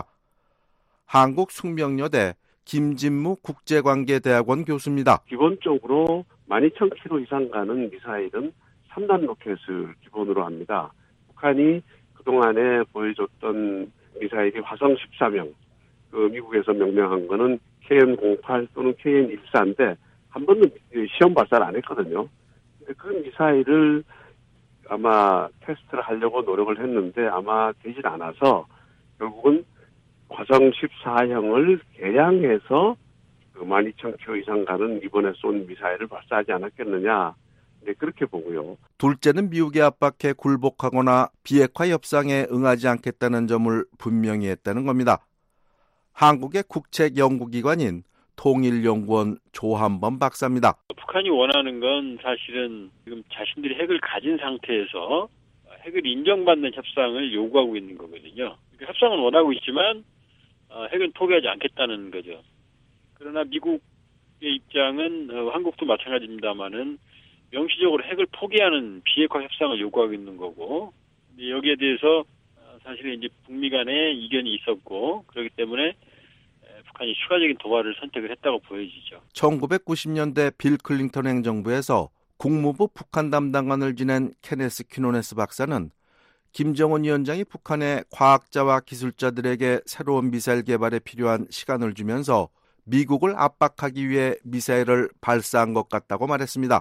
한국숙명여대 김진무 국제관계대학원 교수입니다. 기본적으로 만 이천 킬로미터 이상 가는 미사일은 삼 단 로켓을 기본으로 합니다. 북한이 그동안에 보여줬던 미사일이 화성 십삼 형, 그 미국에서 명명한 거는 케이엔 공팔 또는 케이엔 십사인데 한 번도 시험 발사를 안 했거든요. 근데 그 미사일을 아마 테스트를 하려고 노력을 했는데 아마 되질 않아서 결국은 화성 십사 형을 개량해서 그 만 이천 킬로미터 이상 가는 이번에 쏜 미사일을 발사하지 않았겠느냐. 네, 그렇게 보고요. 둘째는 미국에 압박해 굴복하거나 비핵화 협상에 응하지 않겠다는 점을 분명히 했다는 겁니다. 한국의 국책연구기관인 통일연구원 조한범 박사입니다. 북한이 원하는 건 사실은 지금 자신들이 핵을 가진 상태에서 핵을 인정받는 협상을 요구하고 있는 거거든요. 그러니까 협상은 원하고 있지만 핵은 포기하지 않겠다는 거죠. 그러나 미국의 입장은 한국도 마찬가지입니다만은 명시적으로 핵을 포기하는 비핵화 협상을 요구하고 있는 거고, 여기에 대해서 사실은 이제 북미 간에 이견이 있었고, 그렇기 때문에 북한이 추가적인 도발을 선택을 했다고 보여지죠. 천구백구십 년대 빌 클린턴 행정부에서 국무부 북한 담당관을 지낸 케네스 퀴노네스 박사는 김정은 위원장이 북한의 과학자와 기술자들에게 새로운 미사일 개발에 필요한 시간을 주면서 미국을 압박하기 위해 미사일을 발사한 것 같다고 말했습니다.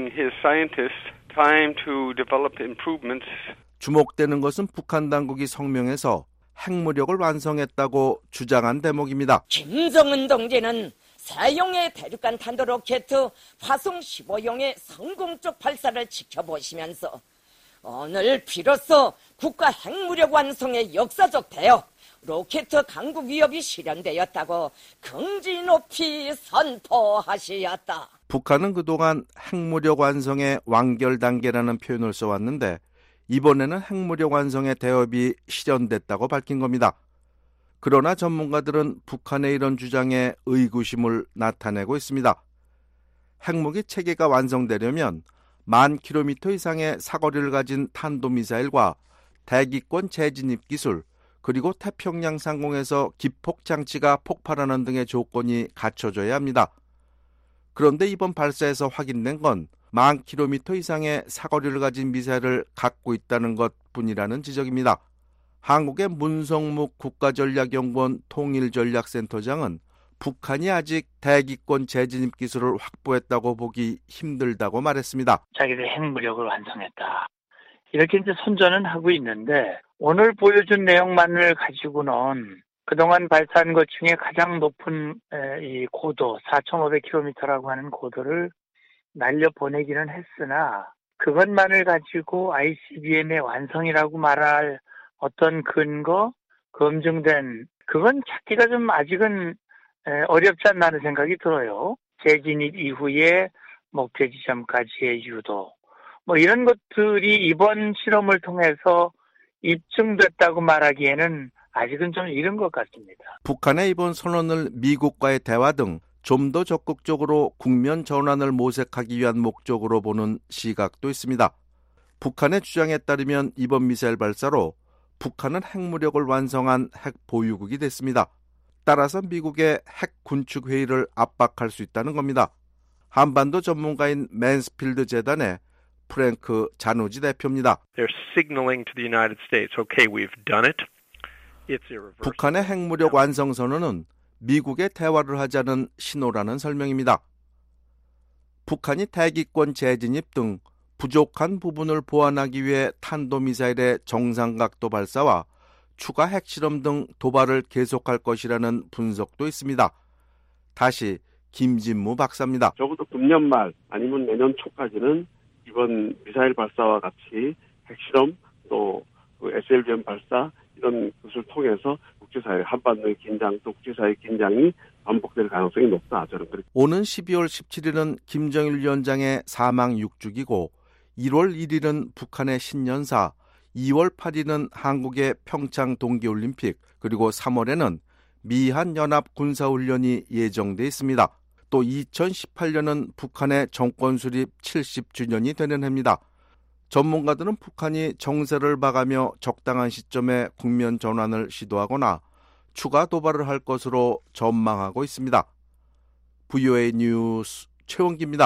주목되는 것은 북한 당국이 성명에서 핵무력을 완성했다고 주장한 대목입니다. 김정은 동지는 사용의 대륙간 탄도 로켓 화성 십오 형의 성공적 발사를 지켜보시면서 오늘 비로소 국가 핵무력 완성의 역사적 대역, 로켓 강국 위협이 실현되었다고 긍지 높이 선포하시었다. 북한은 그동안 핵무력 완성의 완결 단계라는 표현을 써왔는데 이번에는 핵무력 완성의 대업이 실현됐다고 밝힌 겁니다. 그러나 전문가들은 북한의 이런 주장에 의구심을 나타내고 있습니다. 핵무기 체계가 완성되려면 만 킬로미터 이상의 사거리를 가진 탄도미사일과 대기권 재진입 기술, 그리고 태평양 상공에서 기폭 장치가 폭발하는 등의 조건이 갖춰져야 합니다. 그런데 이번 발사에서 확인된 건 만 킬로미터 이상의 사거리를 가진 미사일을 갖고 있다는 것뿐이라는 지적입니다. 한국의 문성묵 국가전략연구원 통일전략센터장은 북한이 아직 대기권 재진입 기술을 확보했다고 보기 힘들다고 말했습니다. 자기들 핵무력을 완성했다. 이렇게 이제 선전은 하고 있는데 오늘 보여준 내용만을 가지고는 그동안 발사한 것 중에 가장 높은 이 고도 사천오백 킬로미터라고 하는 고도를 날려보내기는 했으나 그것만을 가지고 아이씨비엠의 완성이라고 말할 어떤 근거, 검증된 그건 찾기가 좀 아직은 어렵지 않나 하는 생각이 들어요. 재진입 이후에 목표 지점까지의 유도, 뭐 이런 것들이 이번 실험을 통해서 입증됐다고 말하기에는 아직은 좀 이른 것 같습니다. 북한의 이번 선언을 미국과의 대화 등 좀 더 적극적으로 국면 전환을 모색하기 위한 목적으로 보는 시각도 있습니다. 북한의 주장에 따르면 이번 미사일 발사로 북한은 핵무력을 완성한 핵 보유국이 됐습니다. 따라서 미국의 핵 군축 회의를 압박할 수 있다는 겁니다. 한반도 전문가인 맨스필드 재단의 프랭크 자누지 대표입니다. They're signaling to the United States, okay, we've done it. It's irreversible. 북한의 핵무력 완성 선언은 미국의 대화를 하자는 신호라는 설명입니다. 북한이 대기권 재진입 등 부족한 부분을 보완하기 위해 탄도미사일의 정상각도 발사와 추가 핵실험 등 도발을 계속할 것이라는 분석도 있습니다. 다시 김진무 박사입니다. 적어도 금년 말 아니면 내년 초까지는 이번 미사일 발사와 같이 핵실험 또 에스엘비엠 발사 이런 것을 통해서 국제사회 한반도의 긴장 또 국제사회의 긴장이 반복될 가능성이 높다. 저는 그렇게. 오는 십이월 십칠일은 김정일 위원장의 사망 육 주기고 일월 일일은 북한의 신년사, 이월 팔일은 한국의 평창 동계올림픽, 그리고 삼월에는 미한 연합 군사훈련이 예정돼 있습니다. 또 이천십팔년은 북한의 정권 수립 칠십 주년이 되는 해입니다. 전문가들은 북한이 정세를 봐가며 적당한 시점에 국면 전환을 시도하거나 추가 도발을 할 것으로 전망하고 있습니다. 브이오에이 뉴스 최원기입니다.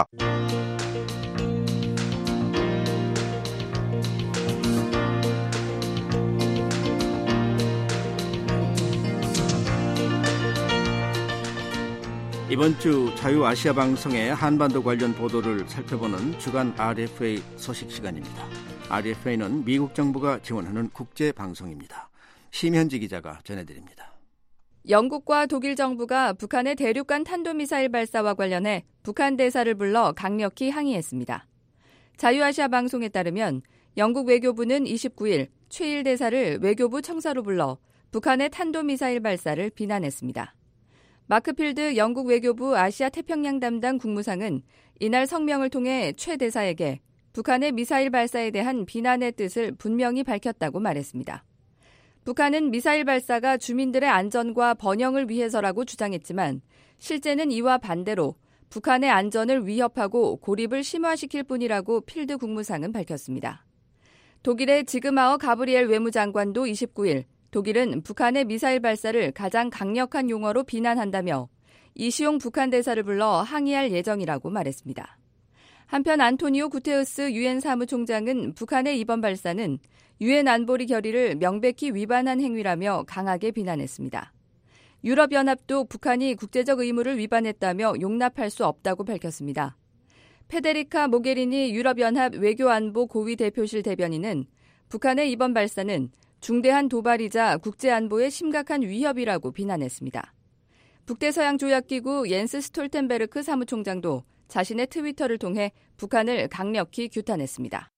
이번 주 자유아시아 방송의 한반도 관련 보도를 살펴보는 주간 알에프에이 소식 시간입니다. 알에프에이는 미국 정부가 지원하는 국제 방송입니다. 심현지 기자가 전해드립니다. 영국과 독일 정부가 북한의 대륙간 탄도미사일 발사와 관련해 북한 대사를 불러 강력히 항의했습니다. 자유아시아 방송에 따르면 영국 외교부는 이십구일 최일 대사를 외교부 청사로 불러 북한의 탄도미사일 발사를 비난했습니다. 마크 필드 영국 외교부 아시아 태평양 담당 국무상은 이날 성명을 통해 최 대사에게 북한의 미사일 발사에 대한 비난의 뜻을 분명히 밝혔다고 말했습니다. 북한은 미사일 발사가 주민들의 안전과 번영을 위해서라고 주장했지만 실제는 이와 반대로 북한의 안전을 위협하고 고립을 심화시킬 뿐이라고 필드 국무상은 밝혔습니다. 독일의 지그마어 가브리엘 외무장관도 이십구일 독일은 북한의 미사일 발사를 가장 강력한 용어로 비난한다며 이시용 북한 대사를 불러 항의할 예정이라고 말했습니다. 한편 안토니오 구테우스 유엔 사무총장은 북한의 이번 발사는 유엔 안보리 결의를 명백히 위반한 행위라며 강하게 비난했습니다. 유럽연합도 북한이 국제적 의무를 위반했다며 용납할 수 없다고 밝혔습니다. 페데리카 모게리니 유럽연합 외교안보 고위 대표실 대변인은 북한의 이번 발사는 중대한 도발이자 국제안보에 심각한 위협이라고 비난했습니다. 북대서양조약기구 옌스 스톨텐베르크 사무총장도 자신의 트위터를 통해 북한을 강력히 규탄했습니다.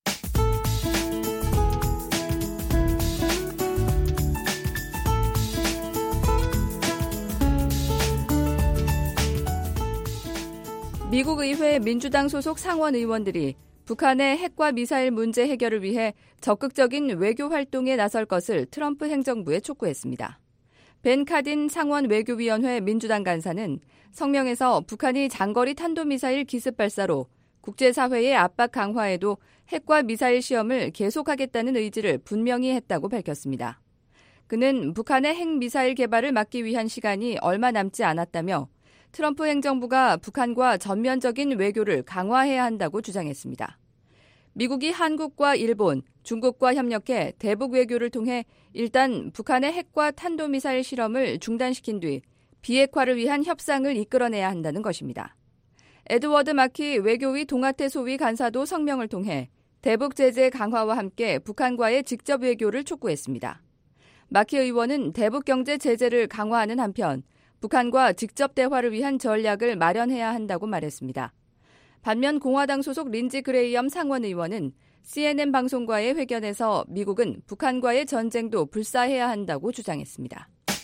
미국 의회 민주당 소속 상원 의원들이 북한의 핵과 미사일 문제 해결을 위해 적극적인 외교 활동에 나설 것을 트럼프 행정부에 촉구했습니다. 벤 카딘 상원 외교위원회 민주당 간사는 성명에서 북한이 장거리 탄도미사일 기습 발사로 국제사회의 압박 강화에도 핵과 미사일 시험을 계속하겠다는 의지를 분명히 했다고 밝혔습니다. 그는 북한의 핵미사일 개발을 막기 위한 시간이 얼마 남지 않았다며 트럼프 행정부가 북한과 전면적인 외교를 강화해야 한다고 주장했습니다. 미국이 한국과 일본, 중국과 협력해 대북 외교를 통해 일단 북한의 핵과 탄도미사일 실험을 중단시킨 뒤 비핵화를 위한 협상을 이끌어내야 한다는 것입니다. 에드워드 마키 외교위 동아태 소위 간사도 성명을 통해 대북 제재 강화와 함께 북한과의 직접 외교를 촉구했습니다. 마키 의원은 대북 경제 제재를 강화하는 한편 북한과 직접 대화를 위한 전략을 마련해야 한다고 말했습니다. 반면 공화당 소속 린지 그레이엄 상원 의원은 씨엔엔 방송과의 회견에서 미국은 북한과의 전쟁도 불사해야 한다고 주장했습니다.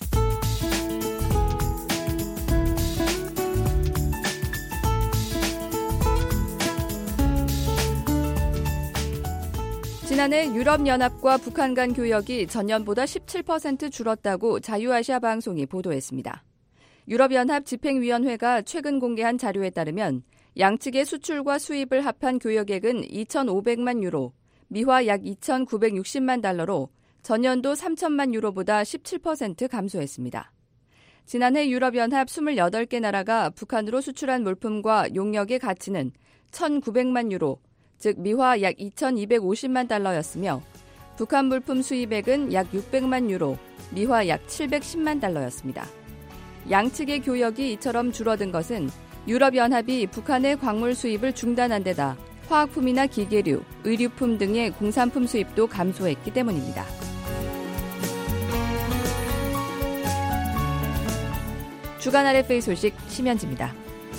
지난해 유럽연합과 북한 간 교역이 전년보다 십칠 퍼센트 줄었다고 자유아시아 방송이 보도했습니다. 유럽연합 집행위원회가 최근 공개한 자료에 따르면 양측의 수출과 수입을 합한 교역액은 이천오백만 유로, 미화 약 이천구백육십만 달러로 전년도 삼천만 유로보다 십칠 퍼센트 감소했습니다. 지난해 유럽연합 이십팔 개 나라가 북한으로 수출한 물품과 용역의 가치는 천구백만 유로, 즉 미화 약 이천이백오십만 달러였으며 북한 물품 수입액은 약 육백만 유로, 미화 약 칠백십만 달러였습니다. 양측의 교역이 이처럼 줄어든 것은 유럽연합이 북한의 광물 수입을 중단한 데다 화학품이나 기계류, 의류품 등의 공산품 수입도 감소했기 때문입니다. 주간 알에프에이 소식 심현지입니다.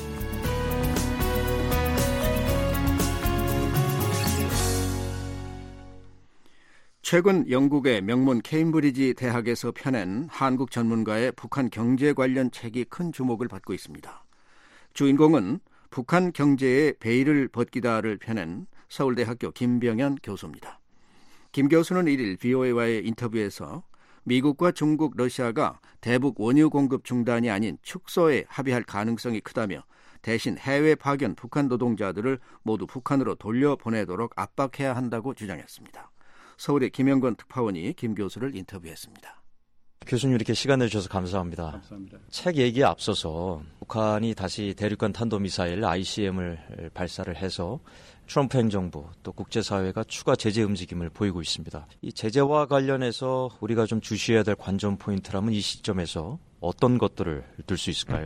최근 영국의 명문 케임브리지 대학에서 펴낸 한국 전문가의 북한 경제 관련 책이 큰 주목을 받고 있습니다. 주인공은 북한 경제의 베일을 벗기다를 펴낸 서울대학교 김병현 교수입니다. 김 교수는 일일 브이오에이와의 인터뷰에서 미국과 중국, 러시아가 대북 원유 공급 중단이 아닌 축소에 합의할 가능성이 크다며 대신 해외 파견 북한 노동자들을 모두 북한으로 돌려보내도록 압박해야 한다고 주장했습니다. 서울의 김영건 특파원이 김 교수를 인터뷰했습니다. 교수님 이렇게 시간 내주셔서 감사합니다. 감사합니다. 책 얘기에 앞서서 북한이 다시 대륙간 탄도미사일 아이씨엠을 발사를 해서 트럼프 행정부 또 국제사회가 추가 제재 움직임을 보이고 있습니다. 이 제재와 관련해서 우리가 좀 주시해야 될 관전 포인트라면 이 시점에서 어떤 것들을 들 수 있을까요?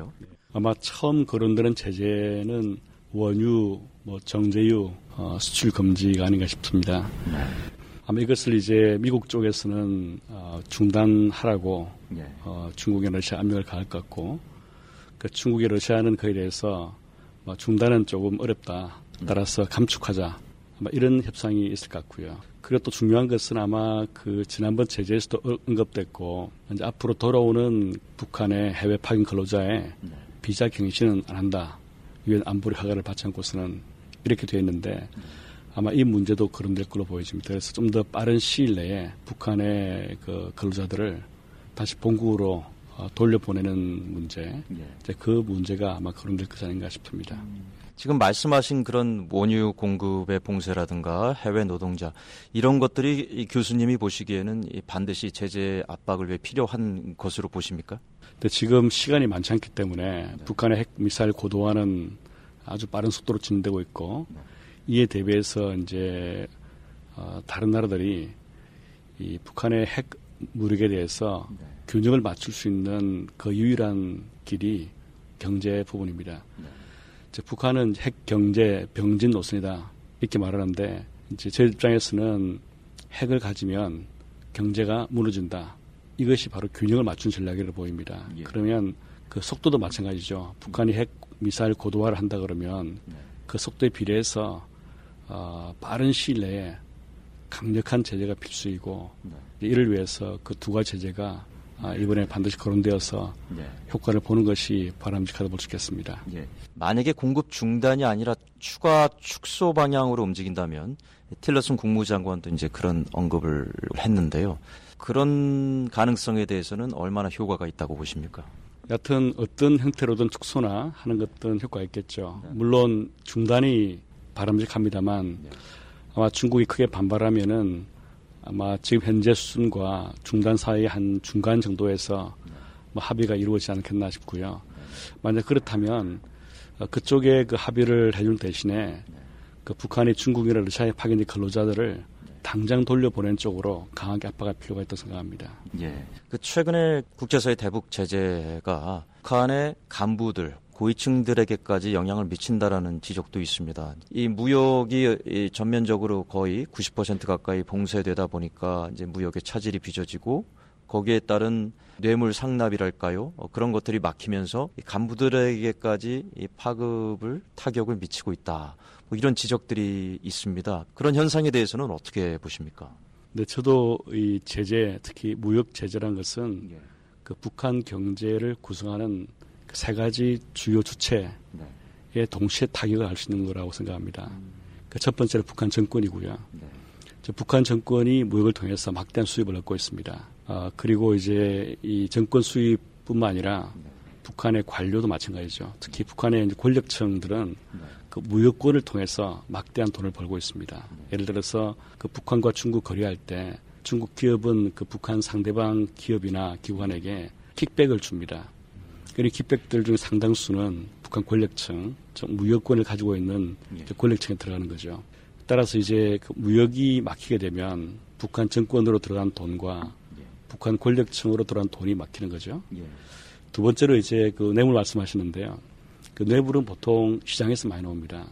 아마 처음 거론되는 제재는 원유, 뭐 정제유 어, 수출 금지가 아닌가 싶습니다. 네. 아마 이것을 이제 미국 쪽에서는 어, 중단하라고 네. 어, 중국에 러시아 압력을 가할 것 같고, 그 중국에 러시아는 그에 대해서 뭐 중단은 조금 어렵다. 따라서 감축하자. 아마 이런 협상이 있을 것 같고요. 그리고 또 중요한 것은 아마 그 지난번 제재에서도 언급됐고, 이제 앞으로 돌아오는 북한의 해외 파견 근로자의 네. 비자 갱신은 안 한다. 유엔 안보리 허가를 받지 않고서는 이렇게 되어 있는데 아마 이 문제도 거론될 걸로 보여집니다. 그래서 좀 더 빠른 시일 내에 북한의 그 근로자들을 다시 본국으로 돌려보내는 문제, 예. 이제 그 문제가 아마 거론될 것이 아닌가 싶습니다. 음. 지금 말씀하신 그런 원유 공급의 봉쇄라든가 해외 노동자 이런 것들이 이 교수님이 보시기에는 반드시 제재 압박을 위해 필요한 것으로 보십니까? 근데 지금 시간이 많지 않기 때문에 네. 북한의 핵 미사일 고도화는 아주 빠른 속도로 진행되고 있고 네. 이에 대비해서 이제 어, 다른 나라들이 이 북한의 핵 무력에 대해서 네. 균형을 맞출 수 있는 그 유일한 길이 경제 부분입니다. 네. 이제 북한은 핵 경제 병진 노선이다 이렇게 말하는데 이제 제 입장에서는 핵을 가지면 경제가 무너진다. 이것이 바로 균형을 맞춘 전략이라고 보입니다. 예. 그러면 그 속도도 마찬가지죠. 북한이 핵 미사일 고도화를 한다 그러면 네. 그 속도에 비례해서 어, 빠른 시일 내에 강력한 제재가 필수이고 네. 이를 위해서 그 두 가지 제재가 아, 이번에 반드시 거론되어서 네. 효과를 보는 것이 바람직하다고 볼 수 있겠습니다. 예. 만약에 공급 중단이 아니라 추가 축소 방향으로 움직인다면 틸러슨 국무장관도 이제 그런 언급을 했는데요. 그런 가능성에 대해서는 얼마나 효과가 있다고 보십니까? 여하튼 어떤 형태로든 축소나 하는 것들은 효과가 있겠죠. 네. 물론 중단이 바람직합니다만 네. 아마 중국이 크게 반발하면은 아마 지금 현재 수준과 중단 사이의 한 중간 정도에서 뭐 합의가 이루어지지 않겠나 싶고요. 만약 그렇다면 그쪽에 그 합의를 해준 대신에 그 북한이 중국이나 러시아에 파견된 근로자들을 당장 돌려보내는 쪽으로 강하게 압박할 필요가 있다고 생각합니다. 예. 그 최근에 국제사회 대북 제재가 북한의 간부들, 고위층들에게까지 영향을 미친다라는 지적도 있습니다. 이 무역이 전면적으로 거의 구십 퍼센트 가까이 봉쇄되다 보니까 이제 무역의 차질이 빚어지고 거기에 따른 뇌물 상납이랄까요? 어, 그런 것들이 막히면서 이 간부들에게까지 이 파급을 타격을 미치고 있다. 뭐 이런 지적들이 있습니다. 그런 현상에 대해서는 어떻게 보십니까? 네, 저도 이 제재, 특히 무역 제재라는 것은 예. 그 북한 경제를 구성하는 그 세 가지 주요 주체에 네. 동시에 타격을 할 수 있는 거라고 생각합니다. 음. 그 첫 번째는 북한 정권이고요. 네. 저 북한 정권이 무역을 통해서 막대한 수입을 얻고 있습니다. 아, 그리고 이제 이 정권 수입뿐만 아니라 네. 북한의 관료도 마찬가지죠. 특히 북한의 이제 권력층들은 네. 그 무역권을 통해서 막대한 돈을 벌고 있습니다. 네. 예를 들어서 그 북한과 중국 거래할 때 중국 기업은 그 북한 상대방 기업이나 기관에게 킥백을 줍니다. 이 킥백들 중 상당수는 북한 권력층, 무역권을 가지고 있는 예. 권력층에 들어가는 거죠. 따라서 이제 그 무역이 막히게 되면 북한 정권으로 들어간 돈과 예. 북한 권력층으로 들어간 돈이 막히는 거죠. 예. 두 번째로 이제 그 뇌물 말씀하시는데요. 그 뇌물은 보통 시장에서 많이 나옵니다.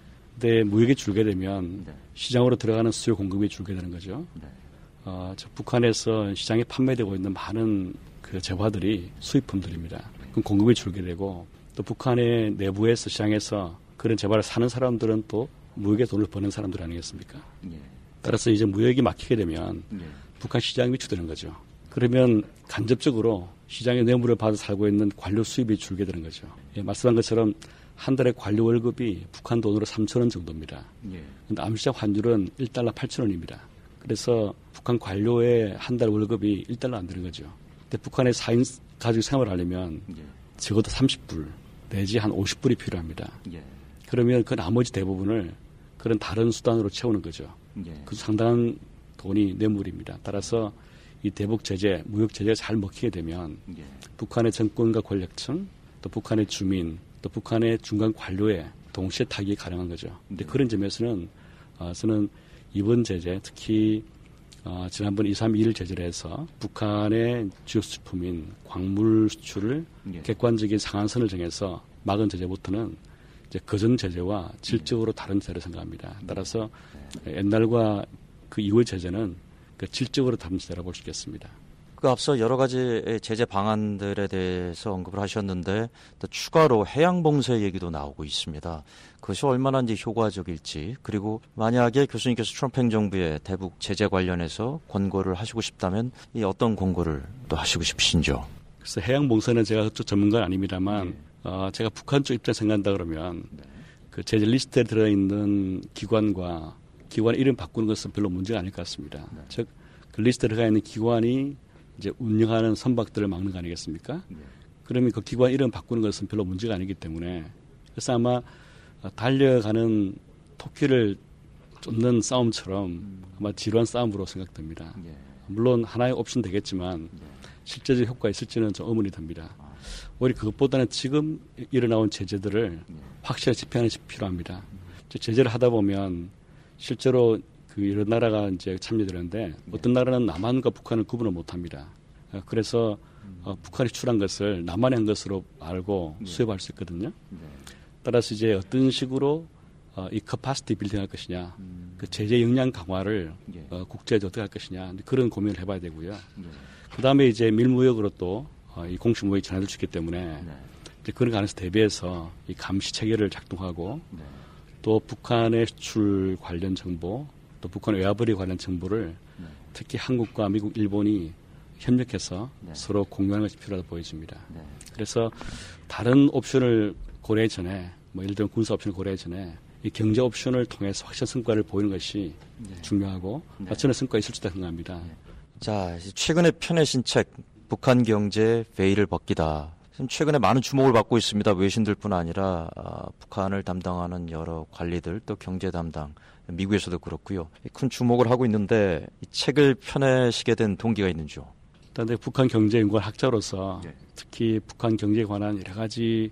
근데 무역이 줄게 되면 네. 시장으로 들어가는 수요 공급이 줄게 되는 거죠. 네. 어, 저 북한에서 시장에 판매되고 있는 많은 그 재화들이 수입품들입니다. 그럼 공급이 줄게 되고 또 북한의 내부에서 시장에서 그런 재화를 사는 사람들은 또 무역에 돈을 버는 사람들 아니겠습니까? 예. 따라서 이제 무역이 막히게 되면 예. 북한 시장이 위축되는 거죠. 그러면 간접적으로 시장의 뇌물을 받아 살고 있는 관료 수입이 줄게 되는 거죠. 예, 말씀한 것처럼 한 달에 관료 월급이 북한 돈으로 삼천 원 정도입니다. 그런데 예. 암시장 환율은 일 달러 팔천 원입니다. 그래서 북한 관료의 한 달 월급이 일 달러 안 되는 거죠. 근데 북한의 사 인 가족 생활을 하려면 예. 적어도 삼십 불 내지 한 오십 불이 필요합니다. 예. 그러면 그 나머지 대부분을 그런 다른 수단으로 채우는 거죠. 예. 그 상당한 돈이 뇌물입니다. 따라서 이 대북 제재, 무역 제재가 잘 먹히게 되면 예. 북한의 정권과 권력층, 또 북한의 주민, 또 북한의 중간 관료에 동시에 타격이 가능한 거죠. 근데 예. 그런 점에서는 어, 저는 이번 제재, 특히 어, 지난번 이, 삼, 이 일 제재를 해서 북한의 주요 수출품인 광물 수출을 예. 객관적인 상한선을 정해서 막은 제재부터는 이제 그전 제재와 질적으로 예. 다른 제재를 생각합니다. 따라서 예. 옛날과 그 이후의 제재는 그 질적으로 다른 제재라고 볼 수 있겠습니다. 그 앞서 여러 가지 제재 방안들에 대해서 언급을 하셨는데 또 추가로 해양봉쇄 얘기도 나오고 있습니다. 그것이 얼마나 이제 효과적일지, 그리고 만약에 교수님께서 트럼프 행정부의 대북 제재 관련해서 권고를 하시고 싶다면 이 어떤 권고를 또 하시고 싶으신지요? 그래서 해양봉쇄는 제가 그쪽 전문가는 아닙니다만 네. 어, 제가 북한 쪽 입장 생각한다 그러면 네. 그 제재 리스트에 들어있는 기관과 기관 이름 바꾸는 것은 별로 문제가 아닐 것 같습니다. 네. 즉, 그 리스트에 들어가 있는 기관이 이제 운영하는 선박들을 막는 거 아니겠습니까? 네. 그러면 그 기관 이름 바꾸는 것은 별로 문제가 아니기 때문에 그래서 아마 달려가는 토끼를 쫓는 싸움처럼 음. 아마 지루한 싸움으로 생각됩니다. 네. 물론 하나의 옵션 되겠지만 네. 실제적 효과가 있을지는 좀 의문이 듭니다. 아. 오히려 그것보다는 지금 일어나온 제재들을 네. 확실하게 집행하는 것이 필요합니다. 음. 제재를 하다 보면 실제로 그 여러 나라가 이제 참여되는데 네. 어떤 나라는 남한과 북한을 구분을 못합니다. 그래서 음. 어, 북한이 출한 것을 남한이 한 것으로 알고 네. 수입할 수 있거든요. 네. 따라서 이제 어떤 식으로 어, 이 커파시티 빌딩할 것이냐, 음. 그 제재 역량 강화를 네. 어, 국제에서 어떻게 할 것이냐 그런 고민을 해봐야 되고요. 네. 그 다음에 이제 밀무역으로 또 어, 이 공식 무역이 전환될 수 있기 때문에 네. 이제 그런 가능성 대비해서 이 감시 체계를 작동하고 네. 또 북한의 수출 관련 정보, 또 북한 외화벌이 관련 정보를 네. 특히 한국과 미국, 일본이 협력해서 네. 서로 공유하는 것이 필요하다 보여집니다. 네. 그래서 다른 옵션을 고려하기 전에, 뭐 예를 들면 군사 옵션을 고려하기 전에 이 경제 옵션을 통해서 확실한 성과를 보이는 것이 네. 중요하고 네. 확실한 성과가 있을 수 있다고 생각합니다. 네. 자, 최근에 펴내신 책 북한 경제 베일을 벗기다. 최근에 많은 주목을 받고 있습니다. 외신들뿐 아니라 아, 북한을 담당하는 여러 관리들, 또 경제 담당, 미국에서도 그렇고요. 큰 주목을 하고 있는데 이 책을 펴내시게 된 동기가 있는지요? 일단 북한 경제연구원 학자로서 네. 특히 북한 경제에 관한 여러 가지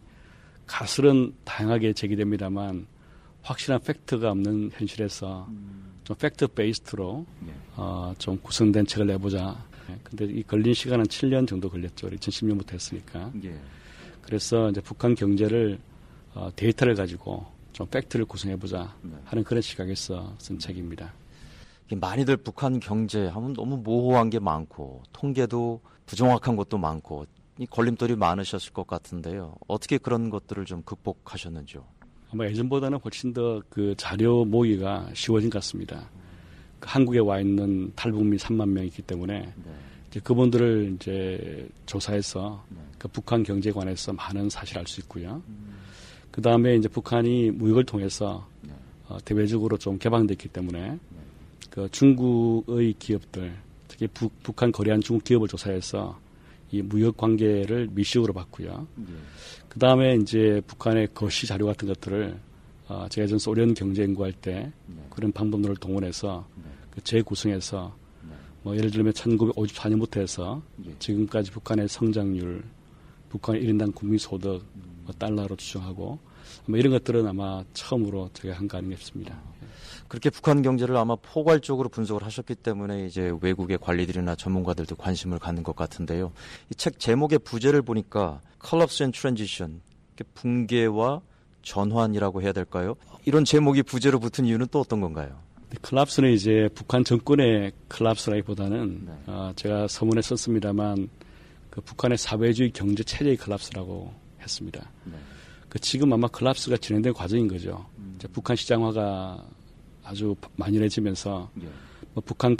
가설은 다양하게 제기됩니다만 확실한 팩트가 없는 현실에서 음. 좀 팩트 베이스드로 네. 어, 좀 구성된 책을 내보자. 근데 이 걸린 시간은 칠 년 정도 걸렸죠. 이천십 년부터 했으니까. 예. 그래서 이제 북한 경제를 어, 데이터를 가지고 좀 팩트를 구성해보자 네. 하는 그런 시각에서 쓴 책입니다. 많이들 북한 경제 하면 너무 모호한 게 많고 통계도 부정확한 것도 많고 이 걸림돌이 많으셨을 것 같은데요. 어떻게 그런 것들을 좀 극복하셨는지요? 아마 예전보다는 훨씬 더 그 자료 모의가 쉬워진 것 같습니다. 한국에 와 있는 탈북민 삼만 명이 있기 때문에 네. 이제 그분들을 이제 조사해서 네. 그 북한 경제에 관해서 많은 사실을 알 수 있고요. 음. 그 다음에 이제 북한이 무역을 통해서 네. 어, 대외적으로 좀 개방됐기 때문에 네. 그 중국의 기업들, 특히 부, 북한 거래한 중국 기업을 조사해서 이 무역 관계를 미시으로 봤고요. 네. 그 다음에 이제 북한의 거시 자료 같은 것들을 어, 제가 전 소련 경제 연구할 때 네. 그런 방법론을 동원해서 네. 그 재구성해서 네. 뭐 예를 들면 천구백오십사 년부터 해서 네. 지금까지 북한의 성장률, 북한의 일 인당 국민소득 음. 뭐 달러로 추정하고 뭐 이런 것들은 아마 처음으로 제가 한 거 아닌가 싶습니다. 그렇게 북한 경제를 아마 포괄적으로 분석을 하셨기 때문에 이제 외국의 관리들이나 전문가들도 관심을 갖는 것 같은데요. 이 책 제목의 부제를 보니까 Collapse and Transition, 붕괴와 전환이라고 해야 될까요? 이런 제목이 부제로 붙은 이유는 또 어떤 건가요? 콜랍스는 이제 북한 정권의 콜랍스라기보다는 네. 어, 제가 서문에 썼습니다만 그 북한의 사회주의 경제 체제의 콜랍스라고 했습니다. 네. 그 지금 아마 콜랍스가 진행된 과정인 거죠. 음. 이제 북한 시장화가 아주 만연해지면서 네. 뭐 북한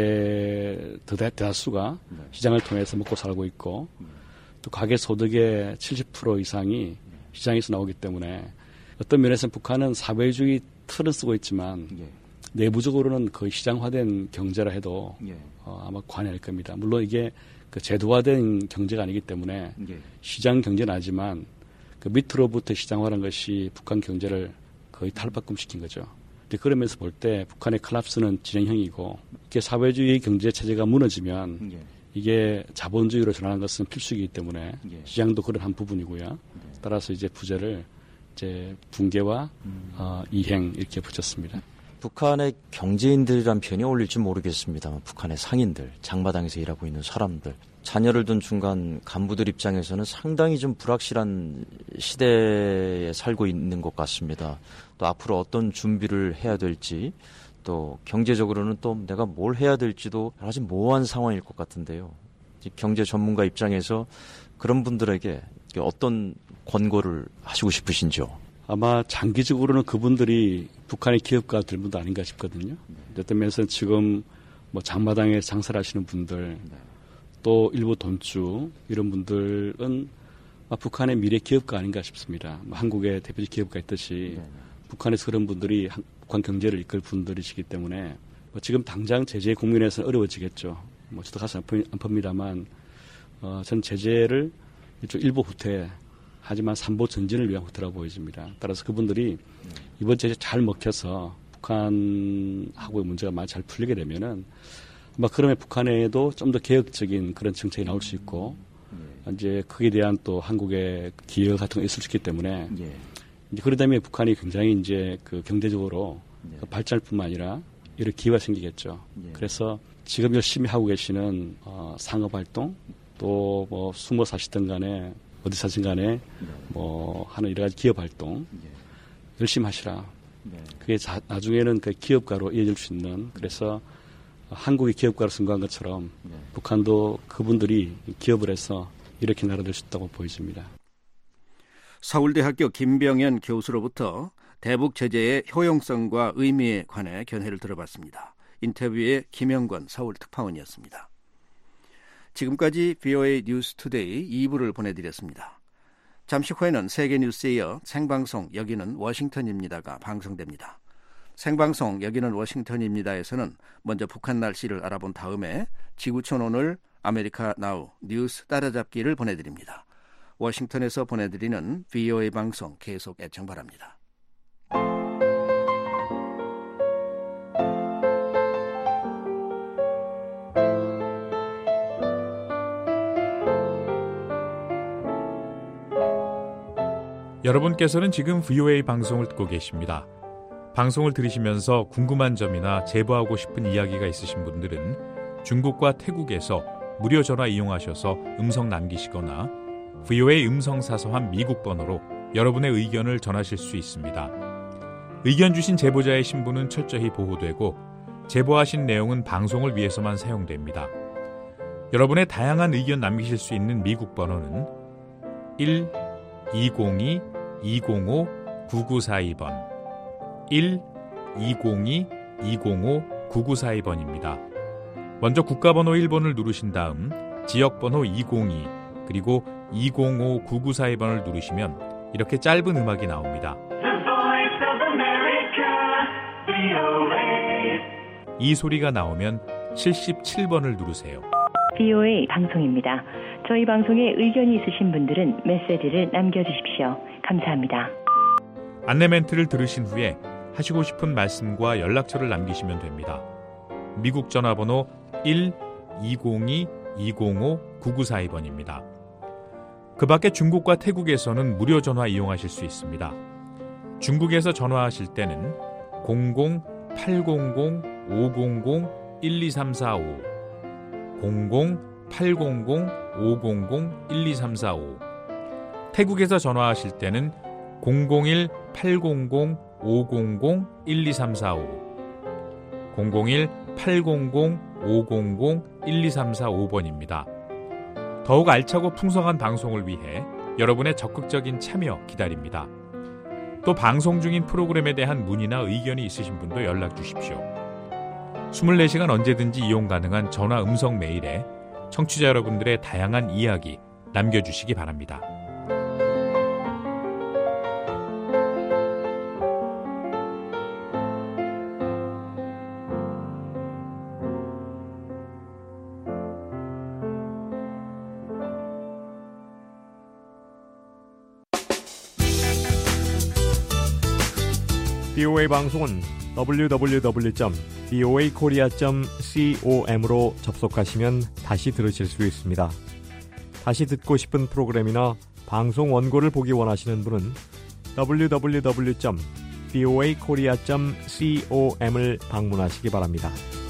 가계 대다수가 네. 시장을 통해서 먹고 살고 있고 네. 또 가계 소득의 칠십 퍼센트 이상이 네. 시장에서 나오기 때문에 어떤 면에서는 북한은 사회주의 틀을 쓰고 있지만 네. 내부적으로는 거의 시장화된 경제라 해도 네. 어, 아마 관여할 겁니다. 물론 이게 그 제도화된 경제가 아니기 때문에 네. 시장 경제는 하지만 그 밑으로부터 시장화라는 것이 북한 경제를 거의 탈바꿈시킨 거죠. 그러면서 볼 때 북한의 콜랍스는 진행형이고 이게 사회주의 경제 체제가 무너지면 예. 이게 자본주의로 전환하는 것은 필수이기 때문에 예. 시장도 그런 한 부분이고요. 예. 따라서 이제 부제를 이제 붕괴와 음. 어, 이행 이렇게 붙였습니다. 북한의 경제인들이란 표현이 어울릴지 모르겠습니다만 북한의 상인들, 장마당에서 일하고 있는 사람들, 자녀를 둔 중간 간부들 입장에서는 상당히 좀 불확실한 시대에 살고 있는 것 같습니다. 또 앞으로 어떤 준비를 해야 될지, 또 경제적으로는 또 내가 뭘 해야 될지도 여러 가지 모호한 상황일 것 같은데요. 경제 전문가 입장에서 그런 분들에게 어떤 권고를 하시고 싶으신지요? 아마 장기적으로는 그분들이 북한의 기업가들 분도 아닌가 싶거든요. 어떤 면에서는 지금 뭐 장마당에 장사를 하시는 분들, 또 일부 돈주 이런 분들은 북한의 미래 기업가 아닌가 싶습니다. 뭐 한국의 대표적 기업가 있듯이 네. 북한에서 그런 분들이 북한 경제를 이끌 분들이시기 때문에 뭐 지금 당장 제재 국면에서는 어려워지겠죠. 뭐 저도 가슴 아픕니다만 어, 전 제재를 일부 후퇴 하지만 삼보 전진을 위한 후퇴라고 보여집니다. 따라서 그분들이 이번 제재 잘 먹혀서 북한하고의 문제가 많이 잘 풀리게 되면은 아마 그러면 북한에도 좀 더 개혁적인 그런 정책이 나올 수 있고 이제 그에 대한 또 한국의 기여 같은 거 있을 수 있기 때문에 예. 이제 그러다 보면 북한이 굉장히 이제 그 경제적으로 예. 그 발전할 뿐만 아니라 이런 기회가 생기겠죠. 예. 그래서 지금 열심히 하고 계시는 어, 상업 활동 또 뭐 숨어 사시든 간에 어디 사신 간에 예. 뭐 하는 여러 가지 기업 활동 예. 열심히 하시라. 예. 그게 자, 나중에는 그 기업가로 이어질 수 있는 그래서 한국이 기업가로 승거한 것처럼 예. 북한도 그분들이 기업을 해서 이렇게 나라될 수 있다고 보여집니다. 서울대학교 김병현 교수로부터 대북 제재의 효용성과 의미에 관해 견해를 들어봤습니다. 인터뷰에 김영권 서울특파원이었습니다. 지금까지 브이오에이 뉴스투데이 이 부를 보내드렸습니다. 잠시 후에는 세계뉴스에 이어 생방송 여기는 워싱턴입니다가 방송됩니다. 생방송 여기는 워싱턴입니다에서는 먼저 북한 날씨를 알아본 다음에 지구촌 오늘 아메리카 나우 뉴스 따라잡기를 보내드립니다. 워싱턴에서 보내드리는 브이오에이 방송 계속 애청 바랍니다. 여러분께서는 지금 브이오에이 방송을 듣고 계십니다. 방송을 들으시면서 궁금한 점이나 제보하고 싶은 이야기가 있으신 분들은 중국과 태국에서 무료 전화 이용하셔서 음성 남기시거나 브이오에이 음성사서함 미국 번호로 여러분의 의견을 전하실 수 있습니다. 의견 주신 제보자의 신분은 철저히 보호되고 제보하신 내용은 방송을 위해서만 사용됩니다. 여러분의 다양한 의견 남기실 수 있는 미국 번호는 일 이공이 이공오 구구사이 번 일 이공이 이공오 구구사이 번입니다. 먼저 국가번호 일 번을 누르신 다음 지역번호 이공이 그리고 이공오 구구사이 번을 누르시면 이렇게 짧은 음악이 나옵니다. 이 소리가 나오면 칠십칠 번을 누르세요. 브이오에이 방송입니다. 저희 방송에 의견이 있으신 분들은 메시지를 남겨주십시오. 감사합니다. 안내 멘트를 들으신 후에 하시고 싶은 말씀과 연락처를 남기시면 됩니다. 미국 전화번호 일 이공이 이공오 구구사이 번입니다. 그 밖에 중국과 태국에서는 무료 전화 이용하실 수 있습니다. 중국에서 전화하실 때는 공공 팔공공 오공공 일이삼사오 공공 팔공공 오공공 일이삼사오 태국에서 전화하실 때는 공공일 팔공공 오공공 일이삼사오 공공일 팔공공 오공공 일이삼사오 번입니다. 더욱 알차고 풍성한 방송을 위해 여러분의 적극적인 참여 기다립니다. 또 방송 중인 프로그램에 대한 문의나 의견이 있으신 분도 연락 주십시오. 이십사 시간 언제든지 이용 가능한 전화 음성 메일에 청취자 여러분들의 다양한 이야기 남겨주시기 바랍니다. 브이오에이 방송은 더블유 더블유 더블유 점 브이오에이 코리아 점 com으로 접속하시면 다시 들으실 수 있습니다. 다시 듣고 싶은 프로그램이나 방송 원고를 보기 원하시는 분은 더블유 더블유 더블유 점 브이오에이 코리아 닷 com을 방문하시기 바랍니다.